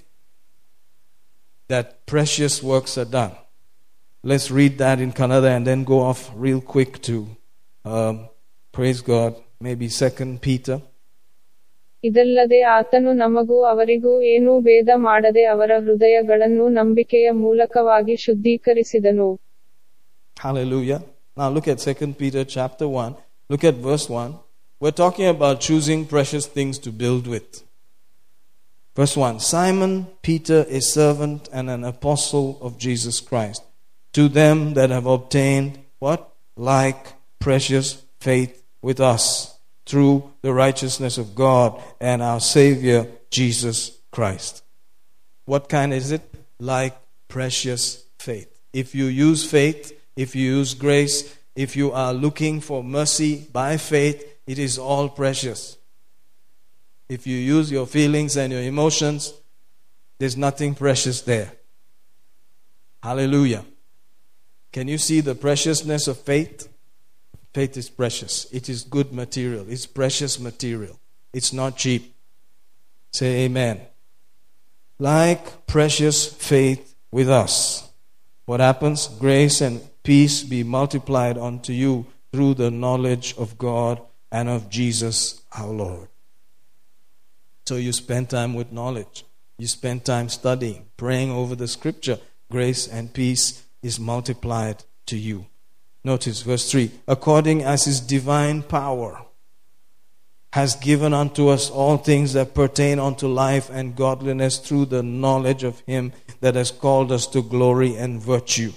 that precious works are done. Let's read that in Kannada and then go off real quick to, um, praise God, maybe Second Peter. ಇದಲ್ಲದೆ ಆತನು ನಮಗೂ ಅವರಿಗೂ ಏನೂ ಭೇದ ಮಾಡದೆ ಅವರ ಹೃದಯಗಳನ್ನು ನಂಬಿಕೆಯ ಮೂಲಕವಾಗಿ ಶುದ್ಧೀಕರಿಸಿದನು. Hallelujah. Now look at Second Peter chapter one. Look at verse one. We're talking about choosing precious things to build with. Verse one. Simon Peter, a servant and an apostle of Jesus Christ, to them that have obtained what? Like precious faith with us, through the righteousness of God and our Savior, Jesus Christ. What kind is it? Like precious faith. If you use faith, if you use grace, if you are looking for mercy by faith, it is all precious. If you use your feelings and your emotions, there's nothing precious there. Hallelujah. Can you see the preciousness of faith? Faith is precious. It is good material. It's precious material. It's not cheap. Say amen. Like precious faith with us. What happens? Grace and peace be multiplied unto you through the knowledge of God and of Jesus our Lord. So you spend time with knowledge. You spend time studying, praying over the scripture. Grace and peace is multiplied to you. Notice verse three. According as his divine power has given unto us all things that pertain unto life and godliness through the knowledge of him that has called us to glory and virtue.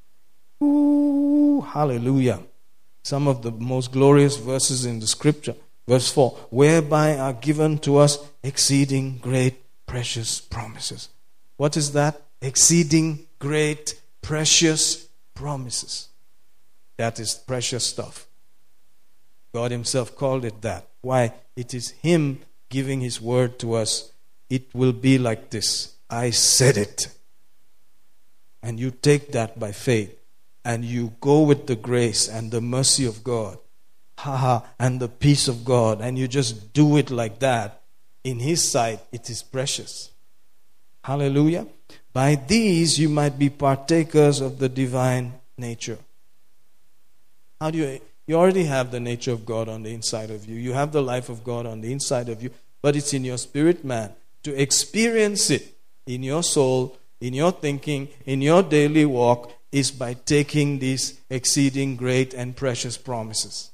Ooh, hallelujah. Some of the most glorious verses in the scripture. Verse four. Whereby are given to us exceeding great precious promises. What is that? Exceeding great precious promises. That is precious stuff. God himself called it that. Why? It is him giving his word to us. It will be like this. I said it. And you take that by faith. And you go with the grace and the mercy of God. Ha ha. And the peace of God. And you just do it like that. In his sight, it is precious. Hallelujah. By these you might be partakers of the divine nature. How do you... You already have the nature of God on the inside of you. You have the life of God on the inside of you. But it's in your spirit man. To experience it in your soul, in your thinking, in your daily walk, is by taking these exceeding great and precious promises.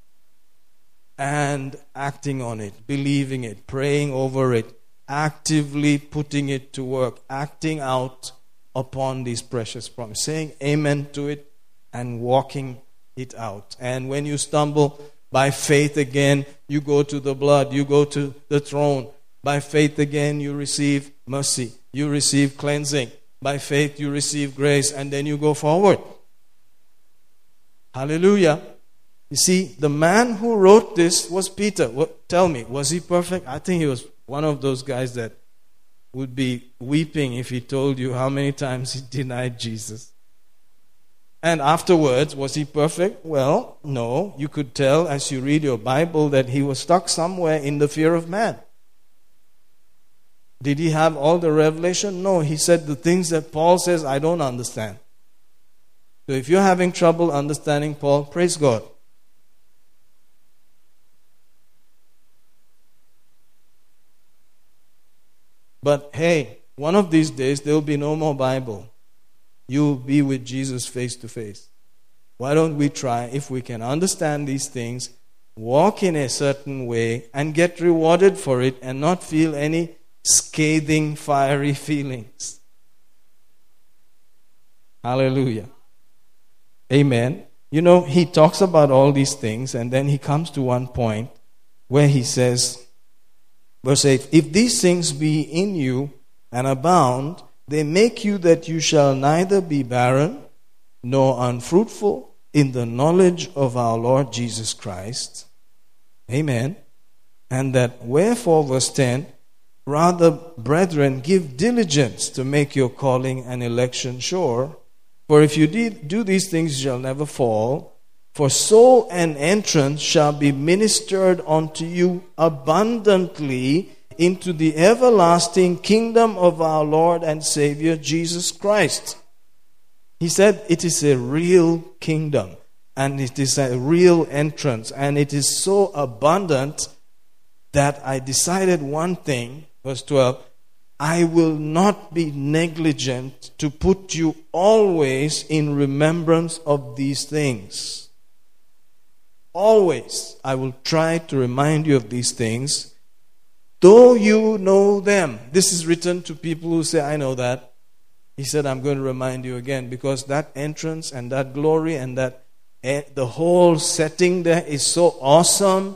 And acting on it, believing it, praying over it, actively putting it to work, acting out upon these precious promises. Saying amen to it and walking it out. And when you stumble, by faith again, you go to the blood, you go to the throne. By faith again, you receive mercy, you receive cleansing. By faith, you receive grace, and then you go forward. Hallelujah. You see, the man who wrote this was Peter. What, tell me, was he perfect? I think he was one of those guys that would be weeping if he told you how many times he denied Jesus. And afterwards, was he perfect? Well, no. You could tell as you read your Bible that he was stuck somewhere in the fear of man. Did he have all the revelation? No. He said the things that Paul says, I don't understand. So if you're having trouble understanding Paul, praise God. But hey, one of these days there will be no more Bible. You'll be with Jesus face to face. Why don't we try, if we can understand these things, walk in a certain way and get rewarded for it and not feel any scathing, fiery feelings. Hallelujah. Amen. You know, he talks about all these things and then he comes to one point where he says, verse eight, if these things be in you and abound, they make you that you shall neither be barren nor unfruitful in the knowledge of our Lord Jesus Christ. Amen. And that wherefore, verse ten, rather, brethren, give diligence to make your calling and election sure. For if you do these things, you shall never fall. For so an entrance shall be ministered unto you abundantly into the everlasting kingdom of our Lord and Savior Jesus Christ. He said it is a real kingdom and it is a real entrance and it is so abundant that I decided one thing, verse twelve, I will not be negligent to put you always in remembrance of these things. Always I will try to remind you of these things, though you know them. This is written to people who say, I know that. He said, I'm going to remind you again, because that entrance and that glory and that the whole setting there is so awesome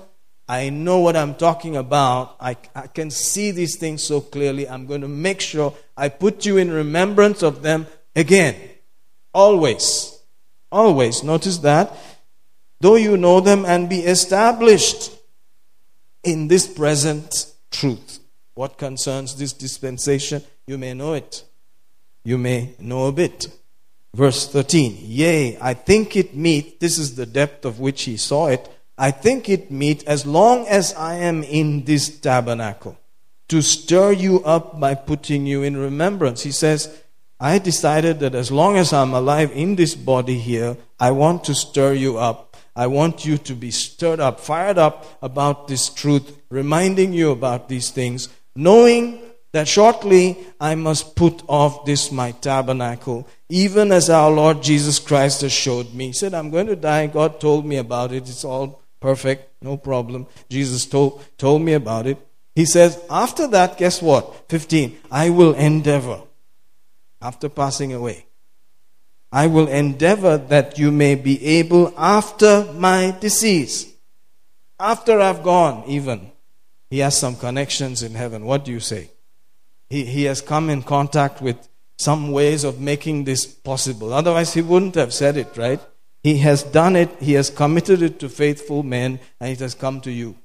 I know what I'm talking about. I, I can see these things so clearly. I'm going to make sure I put you in remembrance of them again. Always. Always. Notice that. Though you know them and be established in this present truth. What concerns this dispensation, you may know it. You may know a bit. Verse thirteen. Yea, I think it meet, this is the depth of which he saw it, I think it meet, as long as I am in this tabernacle, to stir you up by putting you in remembrance. He says, I decided that as long as I'm alive in this body here, I want to stir you up. I want you to be stirred up, fired up about this truth, reminding you about these things, knowing that shortly I must put off this my tabernacle, even as our Lord Jesus Christ has showed me. He said, I'm going to die. God told me about it. It's all perfect, no problem. Jesus told, told me about it. He says, after that, guess what? fifteen, I will endeavor, after passing away, I will endeavor that you may be able after my decease. After I've gone, even. He has some connections in heaven. What do you say? He, he has come in contact with some ways of making this possible. Otherwise, he wouldn't have said it, right? He has done it. He has committed it to faithful men, and it has come to you.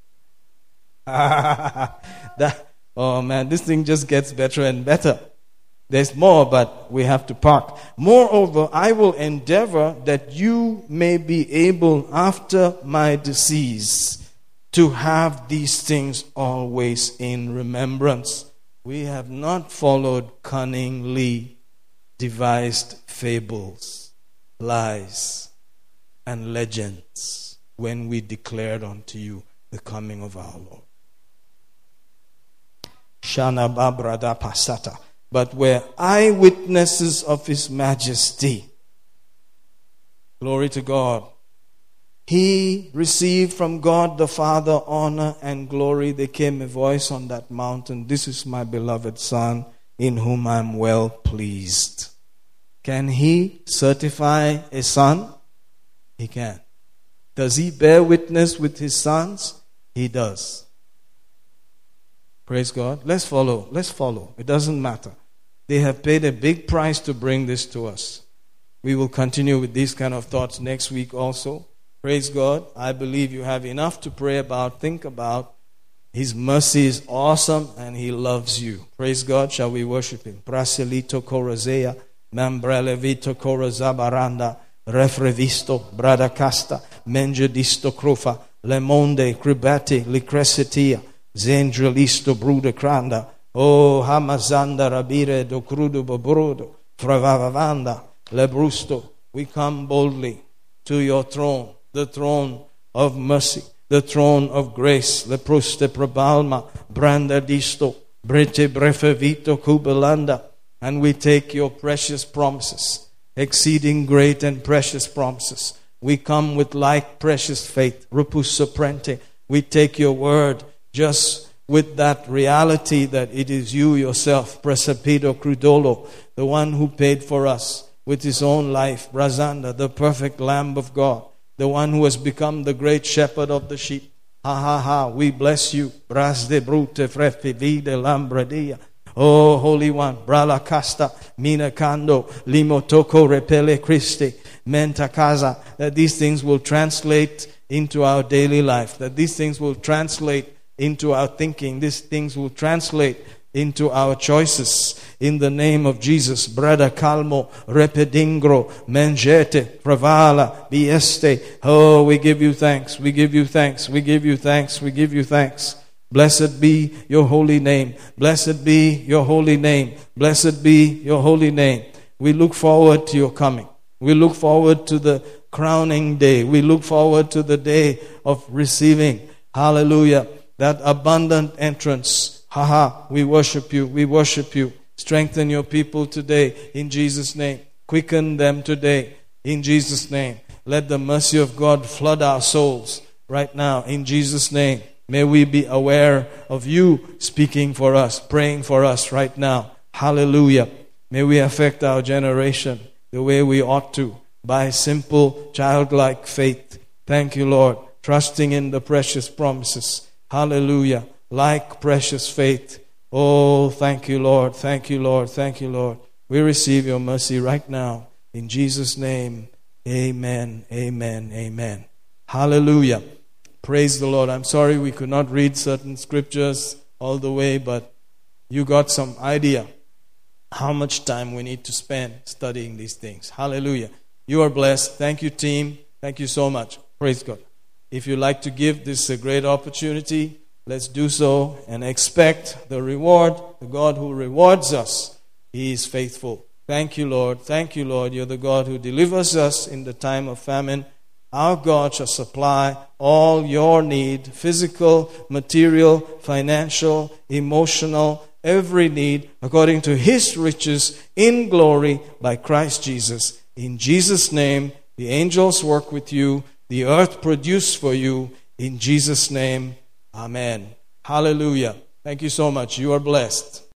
that, oh man, this thing just gets better and better. There's more, but we have to park. Moreover, I will endeavor that you may be able after my decease to have these things always in remembrance. We have not followed cunningly devised fables, lies, and legends when we declared unto you the coming of our Lord. Shana Babrada Pasata. But we're eyewitnesses of His majesty. Glory to God. He received from God the Father honor and glory. There came a voice on that mountain, this is my beloved Son, in whom I am well pleased. Can He certify a son? He can. Does He bear witness with His sons? He does. Praise God. Let's follow. Let's follow. It doesn't matter. They have paid a big price to bring this to us. We will continue with these kind of thoughts next week also. Praise God. I believe you have enough to pray about, think about. His mercy is awesome and He loves you. Praise God. Shall we worship Him? Praselito Corazea, Membrelevito Corazabaranda, Refrevisto, Bradacasta, Mengedisto Crofa, Lemonde, Cribati, Licresitia, Zengelisto Bruda Cranda, O Hamazanda Rabire do Crudo Babrudo, Fravavanda, Lebrusto. We come boldly to your throne, the throne of mercy, the throne of grace. Lepruste Prabalma, Branda Disto, Brete Brefevito Kubalanda. And we take your precious promises, exceeding great and precious promises. We come with like precious faith, Rupus Soprente. We take your word just with that reality that it is you yourself, Precepido Crudolo, the one who paid for us with His own life, Brazanda, the perfect Lamb of God, the one who has become the great shepherd of the sheep. Ha ha ha, we bless you. Bras de brute frefi vide lambradia. Oh, Holy One, Brala Casta, Mina Kando, Limotoko Repele Christi, Menta Casa, that these things will translate into our daily life, that these things will translate into our thinking, these things will translate into our choices. In the name of Jesus, Brada Calmo, Repedingro, Mengete, Pravala, Bieste. Oh, we give you thanks, we give you thanks, we give you thanks, we give you thanks. Blessed be your holy name. Blessed be your holy name. Blessed be your holy name. We look forward to your coming. We look forward to the crowning day. We look forward to the day of receiving, hallelujah, that abundant entrance. Ha ha, we worship you. We worship you. Strengthen your people today in Jesus' name. Quicken them today in Jesus' name. Let the mercy of God flood our souls right now in Jesus' name. May we be aware of you speaking for us, praying for us right now. Hallelujah. May we affect our generation the way we ought to by simple childlike faith. Thank you, Lord. trusting in the precious promises. Hallelujah. Like precious faith. Oh, thank you, Lord. Thank you, Lord. Thank you, Lord. We receive your mercy right now. In Jesus' name, amen, amen, amen. Hallelujah. Praise the Lord. I'm sorry we could not read certain scriptures all the way, but you got some idea how much time we need to spend studying these things. Hallelujah. You are blessed. Thank you, team. Thank you so much. Praise God. If you like to give, this is a great opportunity. Let's do so and expect the reward. The God who rewards us, He is faithful. Thank you, Lord. Thank you, Lord. You're the God who delivers us in the time of famine. Our God shall supply all your need, physical, material, financial, emotional, every need, according to His riches in glory by Christ Jesus. In Jesus' name, the angels work with you, the earth produce for you. In Jesus' name, amen. Hallelujah. Thank you so much. You are blessed.